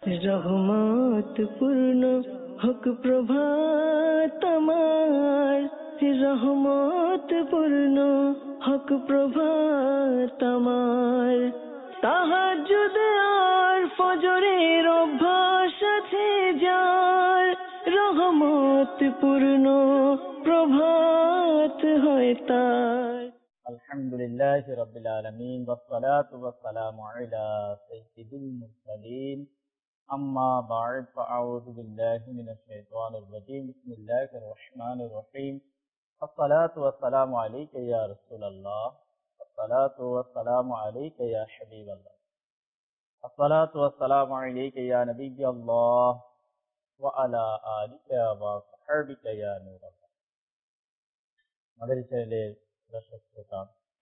রহমত পূর্ণ হক প্রভাত আমার, রহমত পূর্ণ হক প্রভাত আমার। তাহাজ্জুদ আর ফজরের অভ্যাস আছে যার, রহমত পূর্ণ প্রভাত হয় তার। আলহামদুলিল্লাহি রাব্বিল আলামিন ওয়াসসালাতু ওয়াসসালামু আলা সাইয়্যিদিল মুরসালিন আম্মা বা'দ ফাআউযু বিল্লাহি মিনাশ শাইতানির রাজীম বিসমিল্লাহির রহমানির রহিম আসসালাতু ওয়াসসালামু আলাইকা ইয়া রাসূলুল্লাহ আসসালাতু ওয়াসসালামু আলাইকা ইয়া হাবিবাল্লাহ আসসালাতু ওয়াসসালামু আলাইকা ইয়া নাবিয়্যাল্লাহ ওয়া আলা আলিকা ওয়া সাহবিকা ইয়া নূরাল্লাহ। আমাদের চ্যানেলের দর্শক শ্রোতা,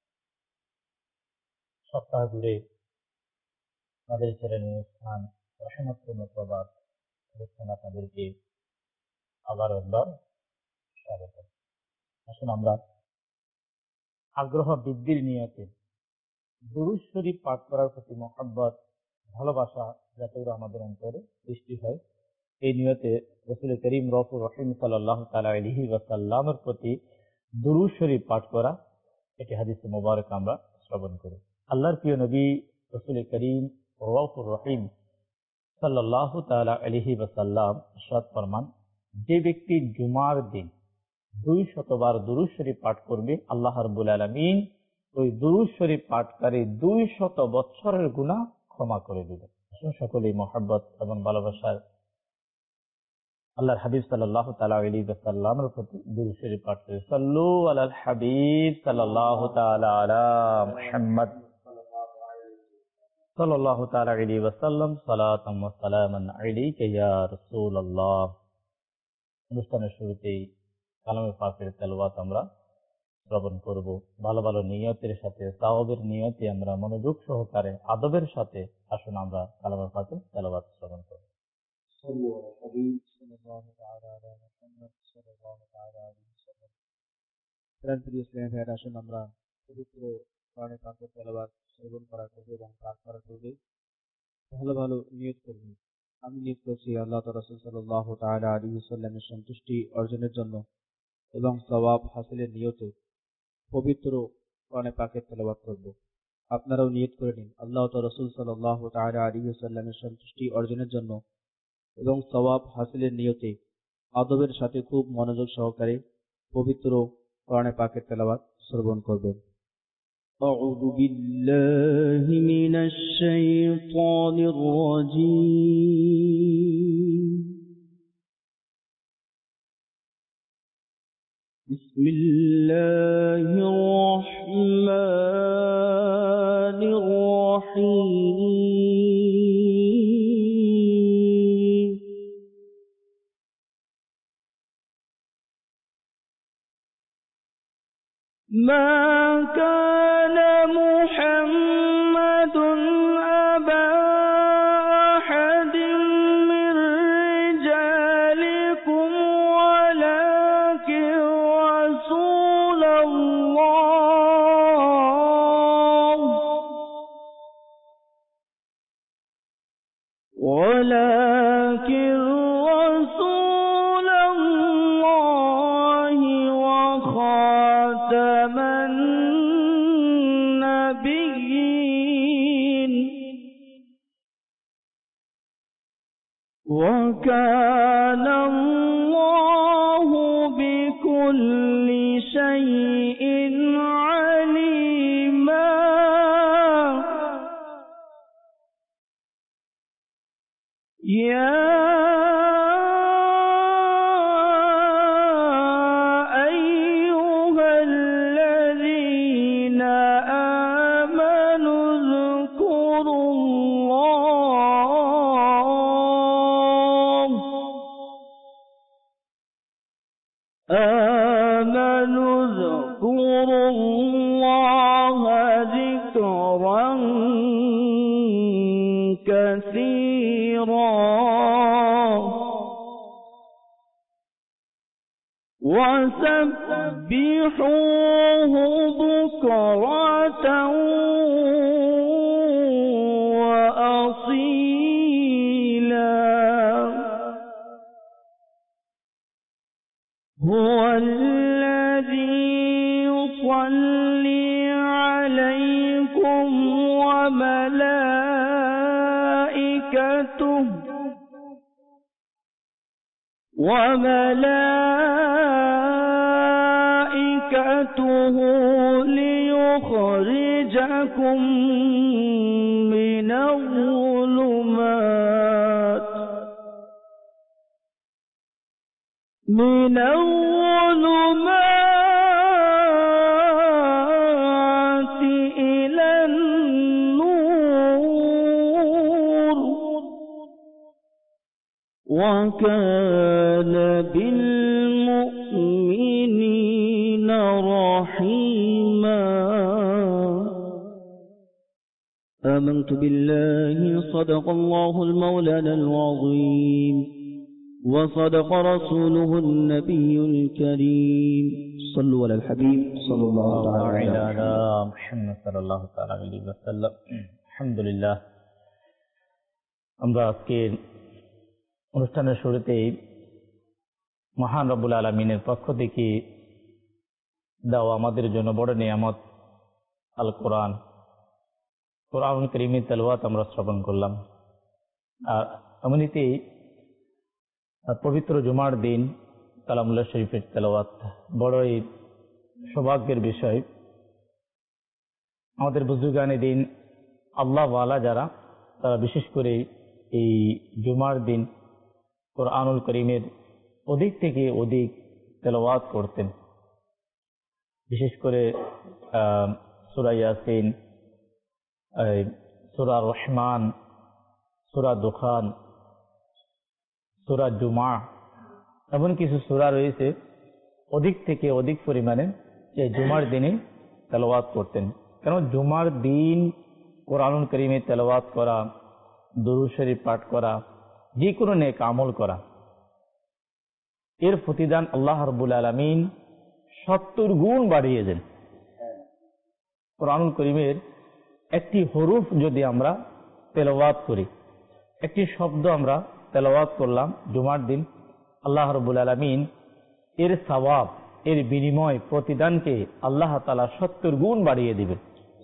সপ্তাহ জুড়ে আমাদের চ্যানেলের অনুষ্ঠান রহমতুল প্রবাদ অনুষ্ঠান আপনাদেরকে আবার একবার স্বাগত। আসুন আমরা আগ্রহ বৃদ্ধির নিয়তে দুরূদ শরীফ পাঠ করার প্রতি মহব্বত, ভালোবাসা যাতে আমাদের অন্তরে সৃষ্টি হয়, এই নিয়তে রাসূল করিম রউফুর রহিম সাল্লাল্লাহু তাআলা আলাইহি ওয়াসাল্লামের প্রতি দুরূদ শরীফ পাঠ করা, এটি হাদিসে মুবারক আমরা শ্রবণ করি। আল্লাহর প্রিয় নবী রাসূল করিম রউফুর রহিম সাল্লাল্লাহু তাআলা আলাইহি ওয়াসাল্লাম ইরশাদ ফরমান, যে ব্যক্তি জুমার দিন 200 বার দুরূদ শরীফ পাঠ করবে, আল্লাহ রাব্বুল আলামিন ওই দুরূদ শরীফ পাঠকারী 200 বছরের গুনাহ ক্ষমা করে দিবেন। সকলেই মহব্বত এবং ভালোবাসার আল্লাহর হাবিব সাল্লাল্লাহু তাআলা আলাইহি ওয়াসাল্লামের প্রতি দুরূদ শরীফ পাঠ করে সাল্লু আলাল হাবিব সাল্লাল্লাহু তাআলা আলা মুহাম্মদ সাল্লাল্লাহু তাআলা আলাইহি ওয়াসাল্লাম সালাতাম ওয়া সালামান আলাইকা ইয়া রাসূলুল্লাহ। অনুষ্ঠানের শুরুতেই কালামে পাকের তেলাওয়াত আমরা শ্রবণ করব। ভালো ভালো নিয়তের সাথে, সাওয়াবের নিয়তে আমরা মনোযোগ সহকারে আদবের সাথে আসুন আমরা কালামে পাকের তেলাওয়াত শ্রবণ করব। আসুন আমরা পবিত্র কোরআনে পাকের তেলাওয়াত শ্রবণ করার পূর্বে এবং পাঠ করার পূর্বে ভালো ভালো নিয়ত করব। আমি নিয়ত করছি আল্লাহ তাআলা রাসূল সাল্লাল্লাহু তাআলা আলাইহি ওয়াসাল্লামের সন্তুষ্টি অর্জনের জন্য এবং সওয়াব হাসিলের নিয়তে পবিত্র কোরআনে পাকের তেলাওয়াত করব। আপনারাও নিয়ত করে নিন আল্লাহ তাআলা রাসূল সাল্লাল্লাহু তাআলা আলাইহি ওয়াসাল্লামের সন্তুষ্টি অর্জনের জন্য এবং সওয়াব হাসিলের নিয়তে আদবের সাথে খুব মনোযোগ সহকারে পবিত্র কোরআনে পাকের তেলাওয়াত শ্রবণ করবেন। আউযু বিল্লাহি মিনাশ শাইতানির রাজীম। বিসমিল্লাহির রহমানির রহিম। মা কানা মুহাম্মাদুন আবা আহাদিন মির রিজালিকুম ওয়ালাকিন রাসূলুল্লাহ وخاتم النبيين وكان الله بكل شيء عليما. يا أيها الذين آمنوا اذكروا الله ذكرا كثيرا وسبحوه بكرة وأصيلا. هو الذي يصلي عليكم وملائكته ليخرجكم من الظلمات إلى النور وكان بالمؤمنين رحيما آمنت بالله صدق الله المولانا العظيم وصدق رسوله النبي الكريم صلوا على الحبيب صلى الله عليه وسلم محمد صلى الله عليه وسلم الحمد لله আমরা আজকে অনুষ্ঠানের শুরুতেই মহান রব্বুল আলামিনের পক্ষ থেকে দাও আমাদের জন্য বড় নিয়ামত আল কোরআন কোরআনুল কারীমের তেলাওয়াত আমরা শ্রবণ করলাম। আর এমনিতেই পবিত্র জুমার দিন কালামুল্লাহ শরীফের তেলাওয়াত বড়ই সৌভাগ্যের বিষয়। আমাদের বুজুর্গানে দিন আল্লাহ ওয়ালা যারা, তারা বিশেষ করে এই জুমার দিন কোরআনুল কারীমের অধিক থেকে অধিক তেলাওয়াত করতেন। বিশেষ করে সূরা ইয়াসিন, সূরা রহমান, সূরা দুখান, সূরা জুমা, এমন কিছু সূরা রয়েছে অধিক থেকে অধিক পরিমাণে এই জুমার দিনে তেলাওয়াত করতেন। কারণ জুমার দিন কোরআনুল কারীমে তেলাওয়াত করা, দুরূদ শরীফ পাঠ করা, যে কোনো নেক আমল করা, এর প্রতিদান আল্লাহ রাব্বুল আলামিন 70 গুণ বাড়িয়ে দেন। কোরআনুল কারীমের একটি হরফ যদি আমরা তেলাওয়াত করি, একটি শব্দ আমরা তেলাওয়াত করলাম জুমার দিন, আল্লাহ রাব্বুল আলামিন এর সওয়াব, এর বিনিময়, প্রতিদানকে আল্লাহ তাআলা 70 গুণ বাড়িয়ে দিবেন।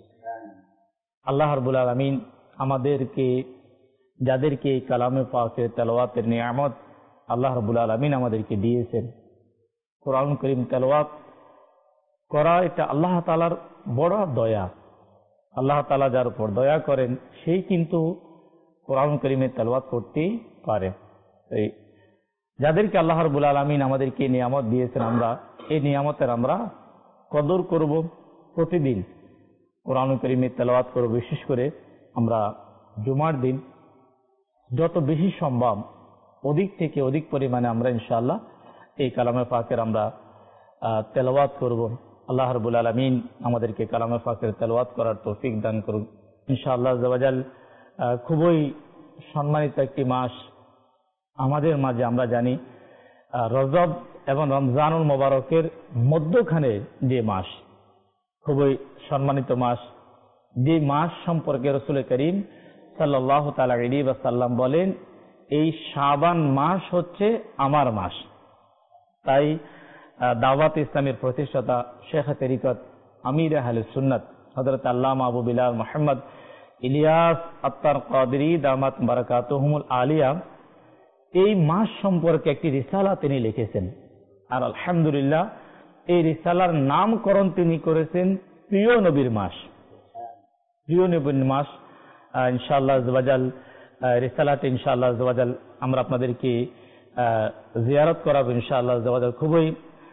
আল্লাহ রাব্বুল আলামিন আমাদেরকে, যাদেরকে কালামে পাকের তেলাওয়াতের নিয়ামত আল্লাহ রাব্বুল আলামিন আমাদেরকে দিয়েছেন, কোরআনুল কারীম তেলাওয়াত করা এটা আল্লাহ তাআলার বড় দয়া। আল্লাহ তাআলা যার উপর দয়া করেন সেই কিন্তু কোরআনুল কারীমের তেলাওয়াত করতেই পারে। এই যাদেরকে আল্লাহ রাব্বুল আলামিন আমাদেরকে নিয়ামত দিয়েছেন, আমরা এই নিয়ামতের আমরা কদর করব, প্রতিদিন কোরআনুল কারীমের তেলাওয়াত করব। বিশেষ করে আমরা জুমার দিন যত বেশি সম্ভব অধিক থেকে অধিক পরিমাণে আমরা ইনশাআল্লাহ এই কালামে পাকের আমরা তেলাওয়াত করব। আল্লাহ রাব্বুল আলামিন আমাদেরকে কালামে পাকের তেলাওয়াত করার তৌফিক দান করুন ইনশাআল্লাহ আযজা ওয়া জাল। খুবই সম্মানিত একটি মাস আমাদের মাঝে, আমরা জানি রজব এবং রমজানুল মোবারকের মধ্যখানে যে মাস, খুবই সম্মানিত মাস, যে মাস সম্পর্কে রাসূল করিম সাল্লাল্লাহু তাআলা আলাইহি ওয়াসাল্লাম বলেন এই শাবান মাস হচ্ছে আমার মাস। তাই দাওয়াত ইসলামের প্রতিষ্ঠাতা শেখ তরিকত আমির আহলে সুন্নাত হযরত আল্লামা আবু বিলাল মুহাম্মদ ইলিয়াস আত্তার কাদরি দামাত বারাকাতুহুমুল আলিয়া এই মাস সম্পর্কে একটি রিসালা তিনি লিখেছেন। আর আলহামদুলিল্লাহ এই রিসালার নামকরণ তিনি করেছেন প্রিয় নবীর মাস। প্রিয় নবীর মাস ইনশাআল্লাহ আযজা ওয়া জাল রিসালাতে ইনশাআল্লাহ আযজা ওয়া জাল আমরা আপনাদেরকে জিয়ারত করাবো ইনশাআল্লাহ আযজা ওয়া জাল। খুবই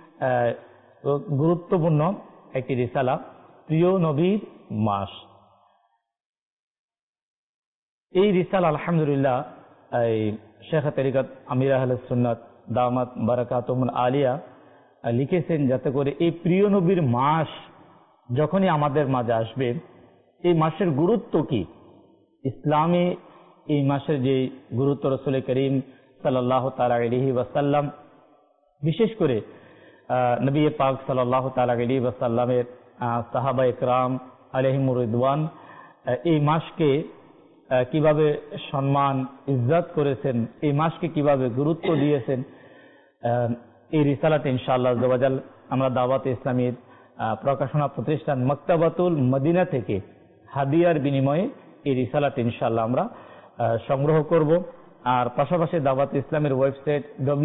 গুরুত্বপূর্ণ একটি রিসালা, প্রিয় নবীর মাস। এই রিসালা আলহামদুলিল্লাহ শেখ তরিকত আমির আহলে সুন্নাত দামাত বারাকাতুহুমুল আলিয়া লিখেছেন, যাতে করে এই প্রিয় নবীর মাস যখনই আমাদের মাঝে আসবে, এই মাসের গুরুত্ব কি, ইসলামে এই মাসের যে গুরুত্ব রাসূল করিম সাল্লাল্লাহু তাআলা আলাইহি ওয়াসাল্লাম, বিশেষ করে নবী পাক সাল্লাল্লাহু তাআলা আলাইহি ওয়াসাল্লামের সাহাবায়ে কেরাম আলাইহিমুর রিদওয়ান এই মাসকে কিভাবে সম্মান ইজ্জত করেছেন, এই মাসকে কিভাবে গুরুত্ব দিয়েছেন, এই রিসালাতে ইনশাআল্লাহ আজ্জা ওয়া জাল আমরা দাওয়াত ইসলামীর প্রকাশনা প্রতিষ্ঠান মাকতাবাতুল মদিনা থেকে হাদিয়ার বিনিময়ে এই রিসালাতে ইনশাআল্লাহ আমরা সংগ্রহ করব। আর পাশাপাশি দাওয়াত ইসলামের ওয়েবসাইট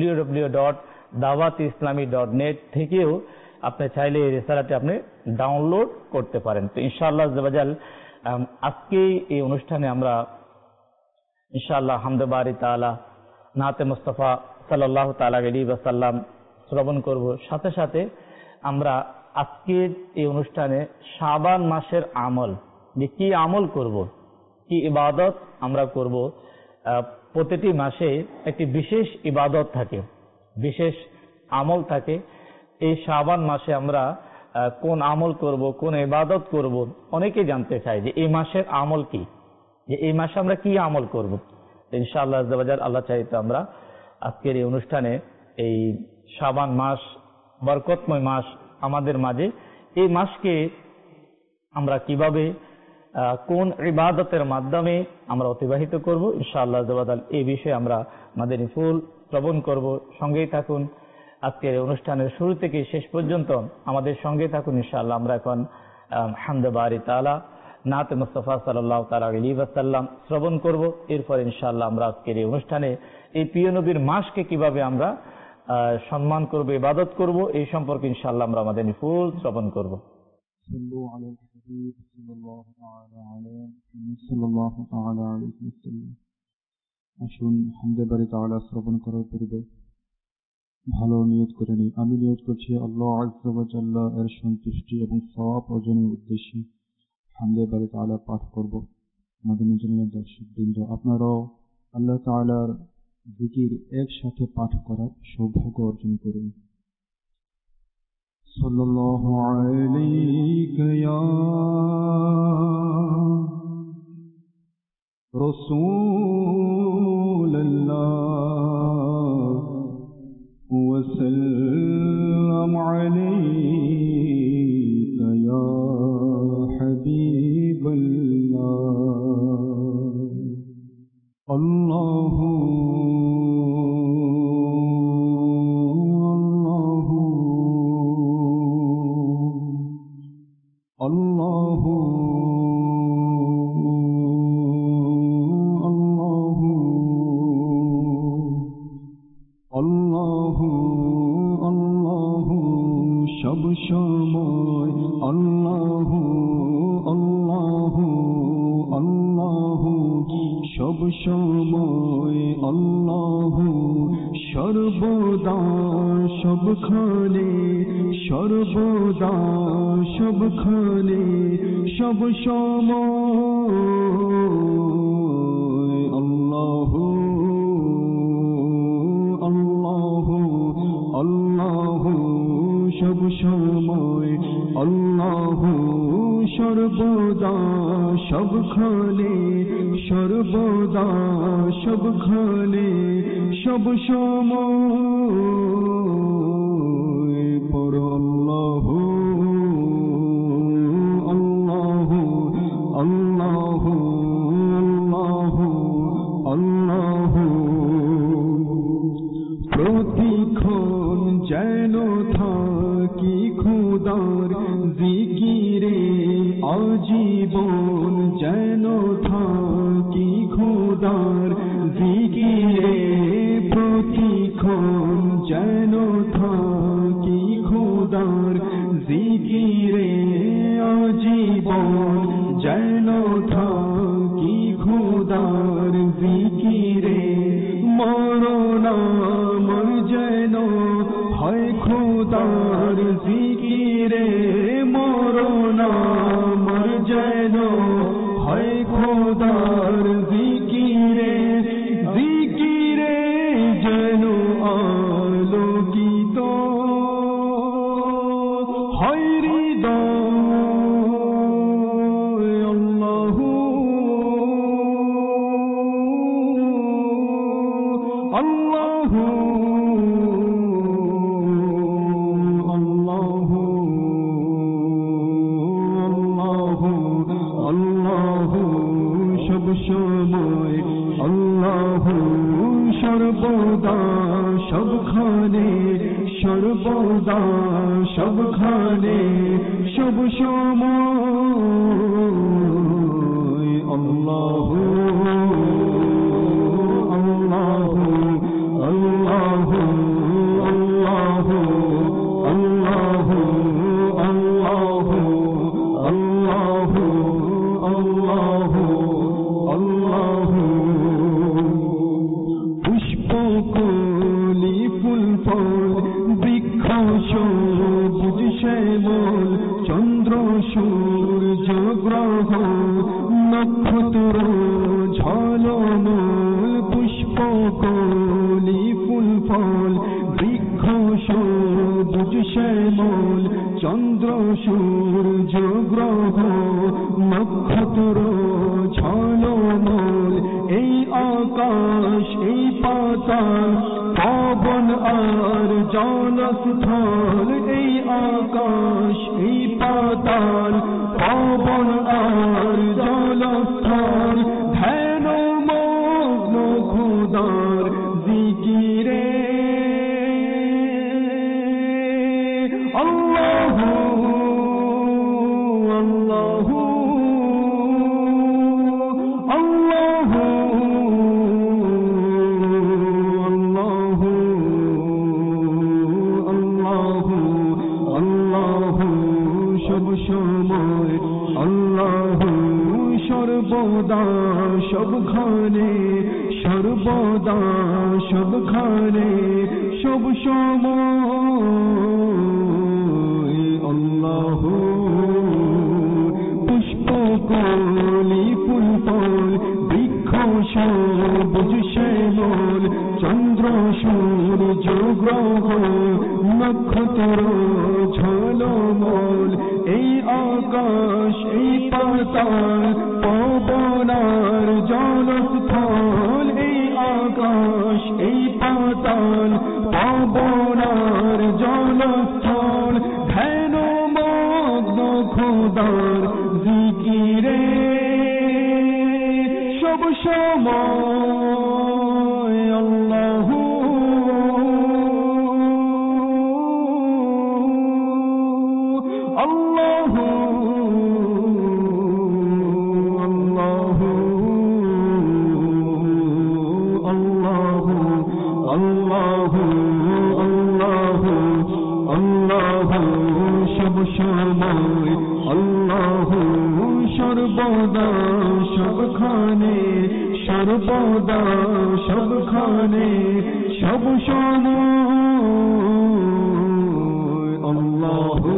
www.dawatislami.net থেকেও আপনি চাইলে এই রিসালাটি আপনি ডাউনলোড করতে পারেন। তো ইনশাআল্লাহ আজ্জা ওয়া জাল আজকে এই অনুষ্ঠানে আমরা ইনশাআল্লাহ হামদে বারি তাআলা নাতে মুস্তাফা সাল্লাল্লাহু তাআলা আলাইহি ওয়াসাল্লাম শ্রবণ করব। সাথে সাথে আমরা আজকের এই অনুষ্ঠানে শাবান মাসের আমল, যে কি আমল করব, কি ইবাদত আমরা করব। প্রতিটি মাসে একটি বিশেষ ইবাদত থাকে, বিশেষ আমল থাকে। এই শাবান মাসে আমরা কোন আমল করব, কোন ইবাদত করব, অনেকে জানতে চায় যে এই মাসের আমল কি, যে এই মাসে আমরা কি আমল করব। ইনশাআল্লাহ আজ্জা ওয়া জাল আল্লাহ চাইতে আমরা আজকের এই অনুষ্ঠানে এই শাবান মাস, বরকতময় মাস আমাদের মাঝে, এই মাসকে আমরা কিভাবে কোন ইবাদতের মাধ্যমে আমরা অতিবাহিত করব, ইনশাআল্লাহ আজ্জা ওয়া জাল এই বিষয়ে আমরা আমাদের ফুল শ্রবণ করব। সঙ্গেই থাকুন, আজকের অনুষ্ঠানের শুরু থেকে শেষ পর্যন্ত আমাদের সঙ্গে থাকুন। ইনশাআল্লাহ আমরা এখন হামদে বারি তাআলা নাতে মুস্তাফা সাল্লাল্লাহু তাআলা আলাইহি ওয়াসাল্লাম শ্রবণ করব। এরপর ইনশাআল্লাহ আমরা আজকের এই অনুষ্ঠানে এই প্রিয় নবীর মাসকে কিভাবে আমরা সম্মান করব, ইবাদত করব, এই সম্পর্কে ইনশাআল্লাহ আমরা আমাদের ফুল শ্রবণ করব। আসুন হামদে বারি তাআলা শ্রবণ করার পূর্বে ভালো নিয়ত করে নিই। আমি নিয়ত করছি আল্লাহ আযজা ওয়া জাল্লা এর সন্তুষ্টি এবং সওয়াব অর্জনের উদ্দেশ্যে হামদে বারি তাআলা পাঠ করব। আমাদের নিজের দর্শকবৃন্দ, আপনারাও আল্লাহ তাআলার জিকির একসাথে পাঠ করার সৌভাগ্য অর্জন করুন। সাল্লাল্লাহু আলাইকা ইয়া রাসূলুল্লাহ ওয়া সাল্লাম আলাইকা ইয়া হাবিবাল্লাহ। আল্লাহু সর্বদা সবখানে সর্বদা সবখানে সব সময় আল্লাহু আল্লাহু আল্লাহু আল্লাহু আল্লাহু আল্লাহু আল্লাহু আল্লাহু আল্লাহু পুষ্পকলি ফুল ফল বৃক্ষ সবুজ শ্যামল চন্দ্র সূর্য গ্রহ নক্ষত্র ঝলমল পুষ্পকলি ফুল ফল বৃক্ষ সবুজ শ্যামল চন্দ্র সূর্য গ্রহ নক্ষত্র ঝলমল এই আকাশ এই পাতাল পবন আর জলস্থল এই আকাশ এই পাতাল পবন আর জলস্থল ধ্যান মগ্ন খোদার জিকিরে আল্লাহু আল্লাহু আল্লাহু আল্লাহু আল্লাহু আল্লাহু সব সময় আল্লাহু সর্বদা সবখানে সর্বদা সবখানে সব সময় আল্লাহু পুষ্পকলি ফুল ফল বৃক্ষ সবুজ শ্যামল চন্দ্র সূর্য গ্রহ নক্ষত্র ঝলমল এই আকাশ এই পাতাল পবন আর জলস্থল এই আকাশ এই পাতাল পবন আর জলস্থল ধ্যান মগ্ন খোদার জিকিরে সব সময় আল্লাহু আল্লাহু আল্লাহু আল্লাহু আল্লাহু আল্লাহু আল্লাহু সব সময় আল্লাহু সর্বদা সবখানে সর্বদা সবখানে সব সময় আল্লাহু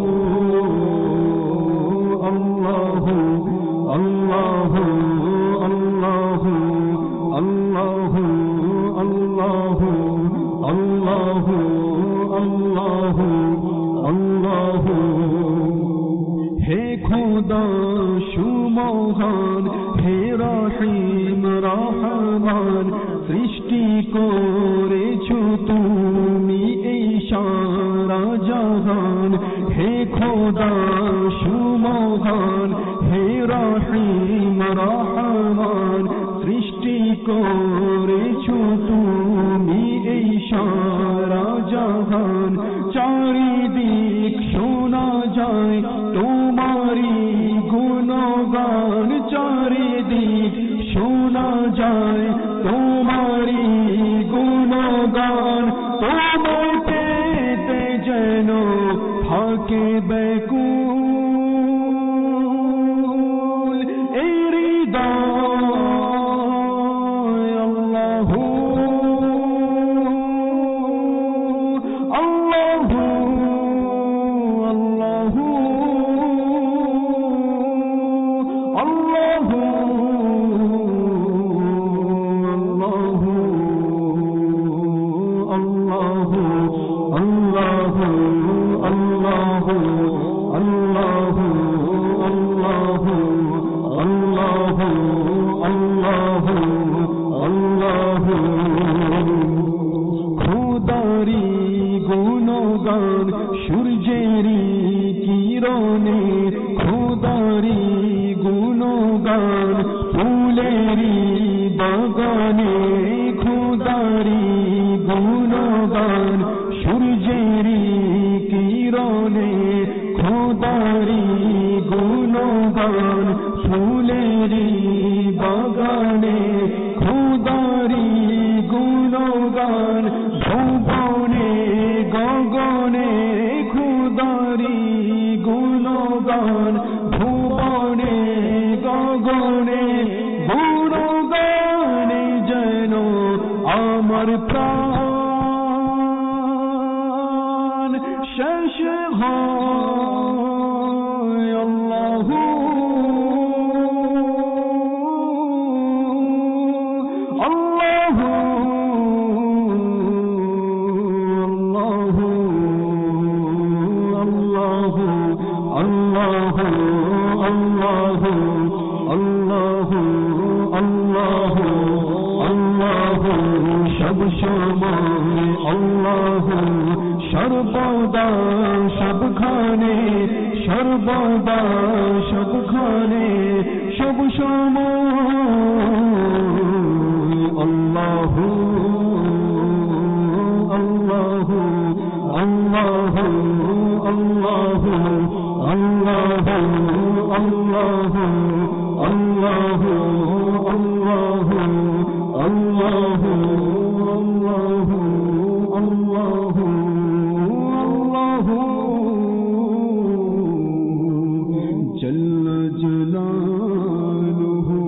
আল্লাহু আল্লাহু আল্লাহু আল্লাহু আল্লাহু আল্লাহু আল্লাহু আল্লাহু হে খোদা সুমহান হে রহিম রহমান সৃষ্টি করেছো তুমি এই সারা জাহান হে খোদা সুমহান হে রহিম রহমান সৃষ্টি করেছো তুমি এই সারা জাহান চারিদিক শোনা যায় তোমারি গুণগান চারিদিক শোনা যায় তোমারি গুণ গুণগান সূর্যেরই কিরণে খোদারি গুণগান ফুলেরই বাগানে খোদারি গুণগান ভুবনে গগনে খোদারি গুণগান ভুবনে গগনে গুণগানে যেন আমার প্রাণ শেষ হয় আল্লাহু আল্লাহু আল্লাহু আল্লাহু আল্লাহু আল্লাহু আল্লাহু আল্লাহু সব সময় আল্লাহু সর্বদা সবখানে সর্বদা সবখানে সব সময় আল্লাহু আল্লাহু আল্লাহু আল্লাহু আল্লাহু আল্লাহু আল্লাহু আল্লাহু আল্লাহু আল্লাহু আল্লাহু আল্লাহু জাল্লা জালালুহু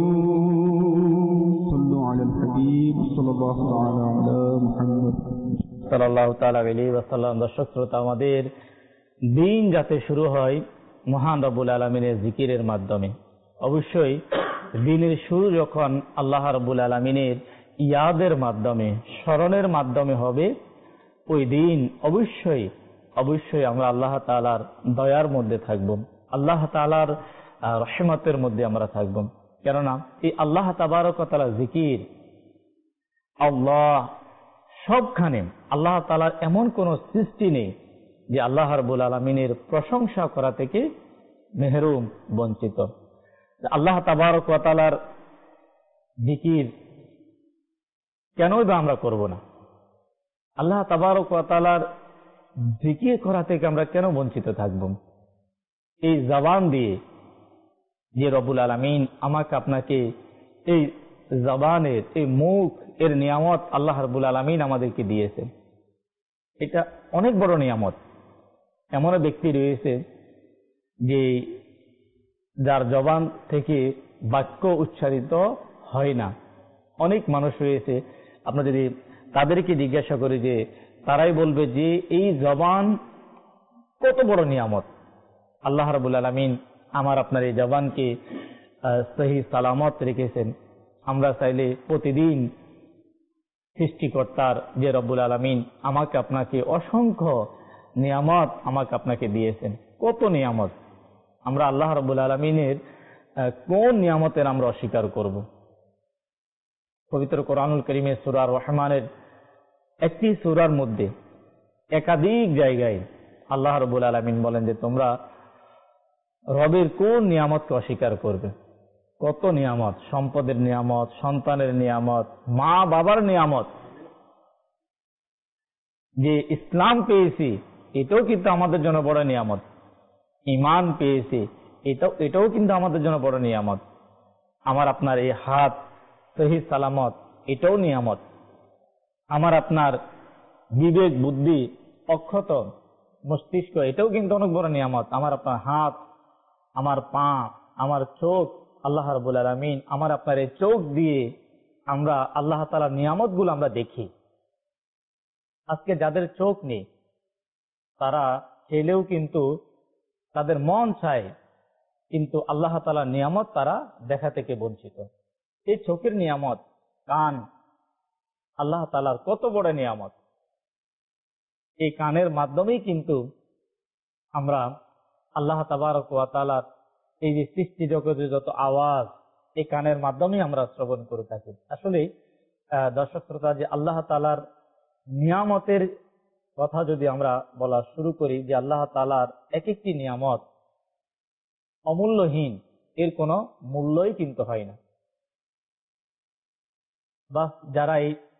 সাল্লু আলাল হাবিব সাল্লাল্লাহু তাআলা আলা মুহাম্মদ সাল্লাল্লাহু তাআলা আলাইহি ওয়াসাল্লাম। দর্শক শ্রোতা, আমাদের দিন যাতে শুরু হয় মহান রব্বুল আলামিনের জিকিরের মাধ্যমে। অবশ্যই দিনের শুরু যখন আল্লাহ রব্বুল আলামিনের ইয়াদের মাধ্যমে, স্মরণের মাধ্যমে হবে, ওই দিন অবশ্যই অবশ্যই আমরা আল্লাহ তাআলার দয়ার মধ্যে থাকব, আল্লাহ তাআলার রহমতের মধ্যে আমরা থাকব। কেননা এই আল্লাহ তাবারক ওয়া তাআলা জিকির, আল্লাহ সবখানে আল্লাহ তাআলার এমন কোন সৃষ্টি নেই যে আল্লাহ রাব্বুল আলামিনের প্রশংসা করা থেকে মেহরুম, বঞ্চিত। আল্লাহ তাবারক ওয়া তাআলার জিকির কেনই বা আমরা করব না? আল্লাহ তাবারক ওয়া তাআলার জিকির করা থেকে আমরা কেন বঞ্চিত থাকব? এই জবান দিয়ে যে রব্বুল আলামিন আমাকে আপনাকে এই জবানের, এই মুখ এর নিয়ামত আল্লাহ রাব্বুল আলামিন আমাদেরকে দিয়েছেন, এটা অনেক বড় নিয়ামত। এমন ব্যক্তি রয়েছে যে যার জবান থেকে বাক্য উচ্চারিত হয় না। অনেক মানুষ রয়েছে, আমরা যদি তাদেরকে জিজ্ঞাসা করি যে তারাই বলবে যে এই জবান কত বড় নিয়ামত। আল্লাহ রাব্বুল আলামিন আমার আপনার এই জবানকে সহি সালামত রেখেছেন। আমরা চাইলে প্রতিদিন সৃষ্টিকর্তার যে রব্বুল আলামিন আমাকে আপনাকে অসংখ্য নিয়ামত আমাকে আপনাকে দিয়েছেন, কত নিয়ামত, আমরা আল্লাহ রাব্বুল আলামিনের কোন নিয়ামতের আমরা অস্বীকার করব? পবিত্র কোরআনুল কারীমের সূরা রহমানের একটি সূরার মধ্যে একাধিক জায়গায় আল্লাহ রাব্বুল আলামিন বলেন যে তোমরা রবের কোন নিয়ামতকে অস্বীকার করবে? কত নিয়ামত, সম্পদের নিয়ামত, সন্তানের নিয়ামত, মা বাবার নিয়ামত, যে ইসলাম পেয়েছি এটাও কিন্তু আমাদের জন্য বড় নিয়ামত, ঈমান পেয়েছি এটাও কিন্তু আমাদের জন্য বড় নিয়ামত, আমার আপনার এই হাত সহি সালামত এটাও নিয়ামত, আমার আপনার বিবেক বুদ্ধি অক্ষত মস্তিষ্ক এটাও কিন্তু অনেক বড় নিয়ামত, আমার আপনার হাত, আমার পা, আমার চোখ, আল্লাহ রাব্বুল আলামিন আমার আপনার এই চোখ দিয়ে আমরা আল্লাহ তাআলার নিয়ামতগুলো আমরা দেখি। আজকে যাদের চোখ নেই তারা চাইলেও কিন্তু তাদের মন চায়, কিন্তু আল্লাহ তাআলার নিয়ামত তারা দেখা থেকে বঞ্চিত। এই চোখের নিয়ামত, কান আল্লাহ তাআলার কত বড় নিয়ামত। এই কানের মাধ্যমেই কিন্তু আমরা আল্লাহ তাবারক ওয়া তাআলার এই যে সৃষ্টি জগতের যত আওয়াজ এই কানের মাধ্যমেই আমরা শ্রবণ করে থাকি। আসলে দর্শক শ্রোতা, যে আল্লাহ তাআলার নিয়ামতের কথা যদি আমরা বলা শুরু করি, যে আল্লাহ তাআলার এক একটি নিয়ামত অমূল্যহীন, এর কোনো মূল্যই কিন্তু হয় না। বা যারা এই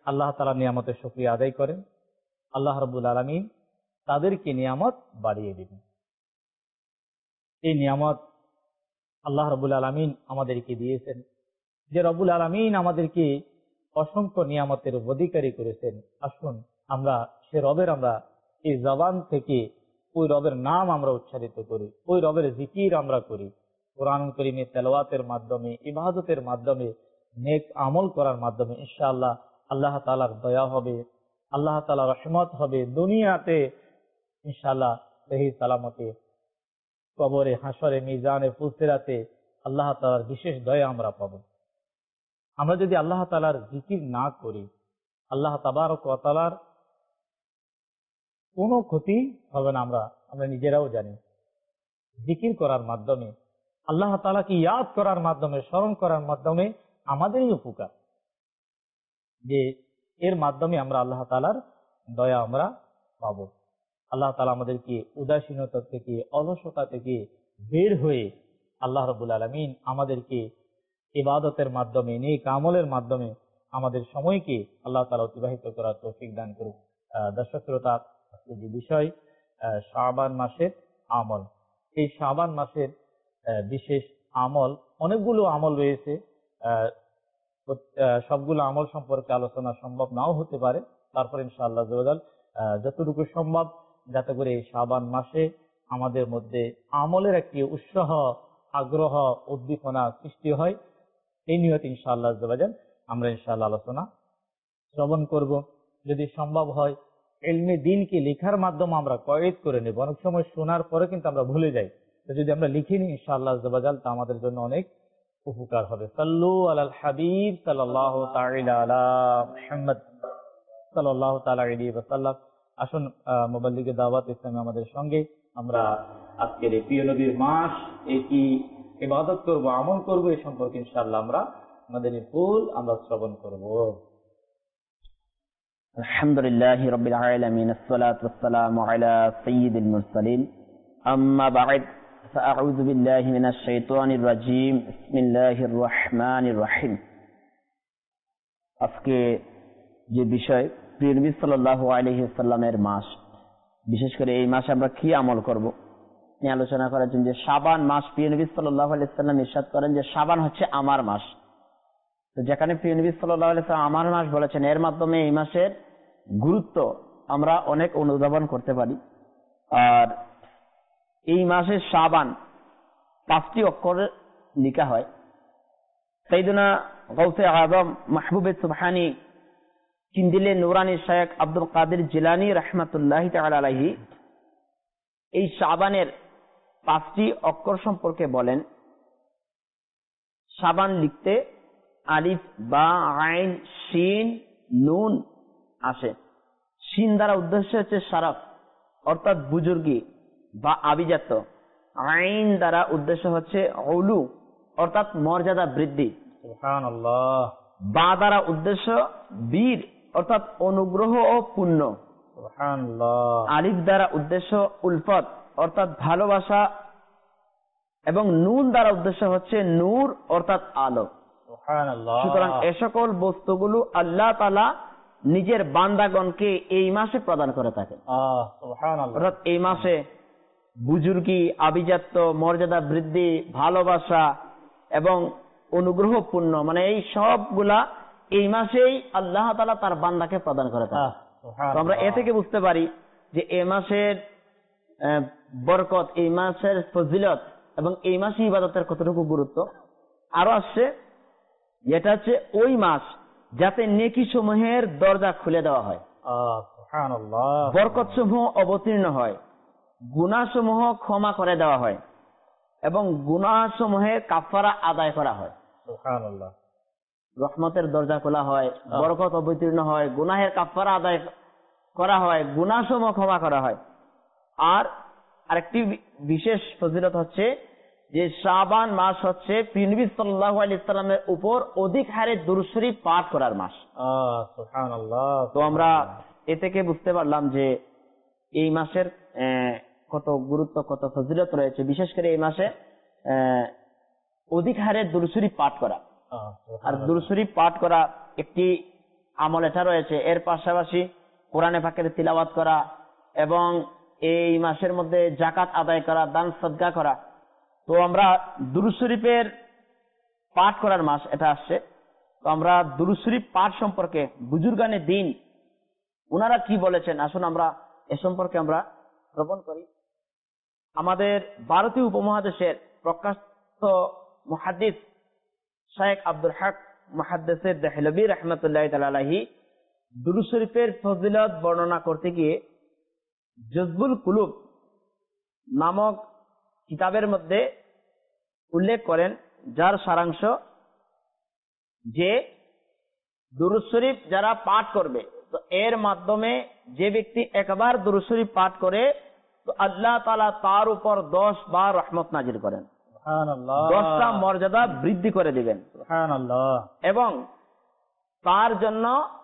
আল্লাহ তাআলার নিয়ামতের শুকরিয়া আদায় করেন, আল্লাহ রাব্বুল আলামিন তাদেরকে নিয়ামত বাড়িয়ে দিবেন। এই নিয়ামত আল্লাহ রাব্বুল আলামিন আমাদেরকে দিয়েছেন। যে রব্বুল আলামিন আমাদেরকে অসংখ্য নিয়ামতের অধিকারী করেছেন, আসুন আমরা সে রবের আমরা এই জবান থেকে ওই রবের নাম আমরা উচ্চারিত করি, ওই রবের জিকির আমরা করি। কোরআন কারীমে তেলাওয়াতের মাধ্যমে, ইবাদতের মাধ্যমে, নেক আমল করার মাধ্যমে ইনশাআল্লাহ আল্লাহ তাআলার দয়া হবে, আল্লাহ তাআলার রহমত হবে। দুনিয়াতে ইনশাআল্লাহ সহি সালামতে, কবরে, হাসরে, মিজানে, ফুলসিরাতে আল্লাহ তাআলার বিশেষ দয়া আমরা পাব। আমরা যদি আল্লাহ তাআলার জিকির না করি, আল্লাহ তাবারক ওয়া তাআলার কোনো ক্ষতি হবে না। আমরা নিজেরাও জানি। জিকির করার মাধ্যমে, আল্লাহ তাআলাকে ইয়াদ করার মাধ্যমে, স্মরণ করার মাধ্যমে আমাদেরই উপকার, যে এর মাধ্যমে আমরা আল্লাহ তাআলার দয়া আমরা পাবো। আল্লাহ তাআলা আমাদেরকে উদাসীনতা থেকে, অলসতা থেকে বের হয়ে আল্লাহ রাব্বুল আলামিন আমাদেরকে ইবাদতের মাধ্যমে, নেক আমলের মাধ্যমে আমাদের সময়কে আল্লাহ তাআলা অতিবাহিত করার তৌফিক দান করুক। দর্শক শ্রোতা, যে বিষয় শাবান মাসের আমল, এই শাবান মাসের বিশেষ আমল, অনেকগুলো আমল রয়েছে। সবগুলো আমল সম্পর্কে আলোচনা সম্ভব নাও হতে পারে, তারপর ইনশাআল্লাহ যতটুকু সম্ভব, যাতে করে এই শাবান মাসে আমাদের মধ্যে আমলের একটি উৎসাহ, আগ্রহ, উদ্দীপনা সৃষ্টি হয়। এই নিয়তে ইনশাআল্লাহ আমরা ইনশাআল্লাহ আলোচনা শ্রবণ করব। যদি সম্ভব হয় ইলমে দ্বীনকে লেখার মাধ্যমে আমরা কয়েদ করে নেব। অনেক সময় শোনার পরে কিন্তু আমরা ভুলে যাই, তো যদি আমরা লিখে নিই ইনশাআল্লাহ তা আমাদের জন্য অনেক উপকার হবে। সাল্লু আলাল হাবিব সাল্লাল্লাহু তাআলা আলা মুহাম্মদ সাল্লাল্লাহু তাআলা আলাইহি ওয়াসাল্লাম। আসুন মুবাল্লিগে দাওয়াত ইসলামে আমাদের সঙ্গে আমরা আজকের এই প্রিয় নবীর মাস, এই কি ইবাদত করব, আমল করব, এই সম্পর্কে ইনশাআল্লাহ আমরা আমাদের ফুল আমরা শ্রবণ করব। আলহামদুলিল্লাহি রাব্বিল আলামিন, আসসালাতু ওয়াসসালামু আলা সাইয়্যিদিল মুরসালিন, আম্মা বা'দ, ফাআউযু বিল্লাহি মিনাশ শাইতানির রাজীম, বিসমিল্লাহির রহমানির রহিম। আজকে যে বিষয়, প্রিয় নবী সাল্লাল্লাহু আলাইহি ওয়াসাল্লামের মাস, বিশেষ করে এই মাসে আমরা কি আমল করব নিয়ে আলোচনা করার জন্য, যে শাবান মাস, প্রিয় নবী সাল্লাল্লাহু আলাইহি ওয়াসাল্লাম ইরশাদ করেন যে শাবান হচ্ছে আমার মাস। তো যেখানে প্রিয় নবী সাল্লাল্লাহু আলাইহি ওয়াসাল্লাম আমার মাস বলেছেন, এর মাধ্যমে এই মাসের গুরুত্ব আমরা অনেক অনুধাবন করতে পারি। আর এই মাসে শাবান 5টি অক্ষরে লেখা হয়। সাইয়েদনা গাউসে আযম মাহবুবে সুবহানী চিন্দিলে নুরানি শায়খ আব্দুল কাদের জিলানী রাহমাতুল্লাহি তাআলা আলাইহি এই শাবানের 5টি অক্ষর সম্পর্কে বলেন। শাবান লিখতে আলিফ, বা, আইন, শিন, নুন আসে। শিন দ্বারা উদ্দেশ্য হচ্ছে শারাফ অর্থাৎ বুজুর্গি বা আভিজাত্য। আইন দ্বারা উদ্দেশ্য হচ্ছে উলু অর্থাৎ মর্যাদা বৃদ্ধি। সুবহানাল্লাহ। বা দ্বারা উদ্দেশ্য বীর অর্থাৎ অনুগ্রহ ও পুণ্য। সুবহানাল্লাহ। আলিফ দ্বারা উদ্দেশ্য উলফত অর্থাৎ ভালোবাসা, এবং নুন দ্বারা উদ্দেশ্য হচ্ছে নূর অর্থাৎ আলো। সুবহানাল্লাহ। সুতরাং এ সকল বস্তুগুলো আল্লাহ তাআলা নিজের বান্দাগণকে এই মাসে প্রদান করে থাকেন। সুবহানাল্লাহ। অর্থাৎ এই মাসে বুজুর্গি, আভিজাত্য, মর্যাদা বৃদ্ধি, ভালোবাসা এবং অনুগ্রহপূর্ণ, মানে এই সবগুলা এই মাসেই আল্লাহ তাআলা তার বান্দাকে প্রদান করে থাকেন। আমরা এ থেকে বুঝতে পারি যে এই মাসের বরকত, এই মাসের ফজিলত এবং এই মাসে ইবাদতের কতটুকু গুরুত্ব। আরো আসছে, যেটা হচ্ছে ওই মাস যাতে নেকি সমূহের দরজা খুলে দেওয়া হয়, সুবহানাল্লাহ, বরকত সমূহ অবতীর্ণ হয়, গুনাহ সমূহ ক্ষমা করে দেওয়া হয় এবং গুনাহ সমূহের কাফারা আদায় করা হয়। সুবহানাল্লাহ। রহমতের দরজা খোলা হয়, বরকত অবতীর্ণ হয়, গুনাহের কাফারা আদায় করা হয়, গুনাহ সমূহ ক্ষমা করা হয়। আর আরেকটি বিশেষ ফজিলত হচ্ছে যে শাবান মাস হচ্ছে নবী সাল্লাল্লাহু আলাইহি ওয়াসাল্লামের উপর অধিক হারে দুরূদ শরীফ পাঠ করার মাস। সুবহানাল্লাহ। তো আমরা এ থেকে বুঝতে পারলাম যে এই মাসের কত গুরুত্ব, কত ফজিলত রয়েছে। বিশেষ করে এই মাসে অধিক হারে দুরূদ শরীফ পাঠ করা। আর দুরূদ শরীফ পাঠ করা একটি আমল এটা রয়েছে। এর পাশাপাশি কোরআনে পাকের তিলাওয়াত করা এবং এই মাসের মধ্যে জাকাত আদায় করা, দান সদকা করা। তো আমরা দুরূদ শরীফের পাঠ করার মাস এটা আসছে। তো আমরা দুরূদ শরীফ পাঠ সম্পর্কে বুজুর্গানে দিন ওনারা কি বলেছেন, আসুন আমরা এ সম্পর্কে আমরা শ্রবণ করি। আমাদের ভারতীয় উপমহাদেশের প্রখ্যাত মুহাদ্দিস শাইখ আব্দুল হক মুহাদ্দিসে দেহলভী রাহমাতুল্লাহি তাআলা আলাইহি দুরূদ শরীফের ফজিলত বর্ণনা করতে গিয়ে জজবুল কুলুব নামক কিতাবের মধ্যে উল্লেখ করেন, যার সারাংশ যে দুরূদ শরীফ যারা পাঠ করবে তো এর মাধ্যমে যে ব্যক্তি একবার দুরূদ শরীফ পাঠ করে তো আল্লাহ তাআলা তার উপর 10 বার রহমত নাজিল করেন, সুবহানাল্লাহ, 10টা মর্যাদা বৃদ্ধি করে দিবেন, সুবহানাল্লাহ, এবং তার জন্য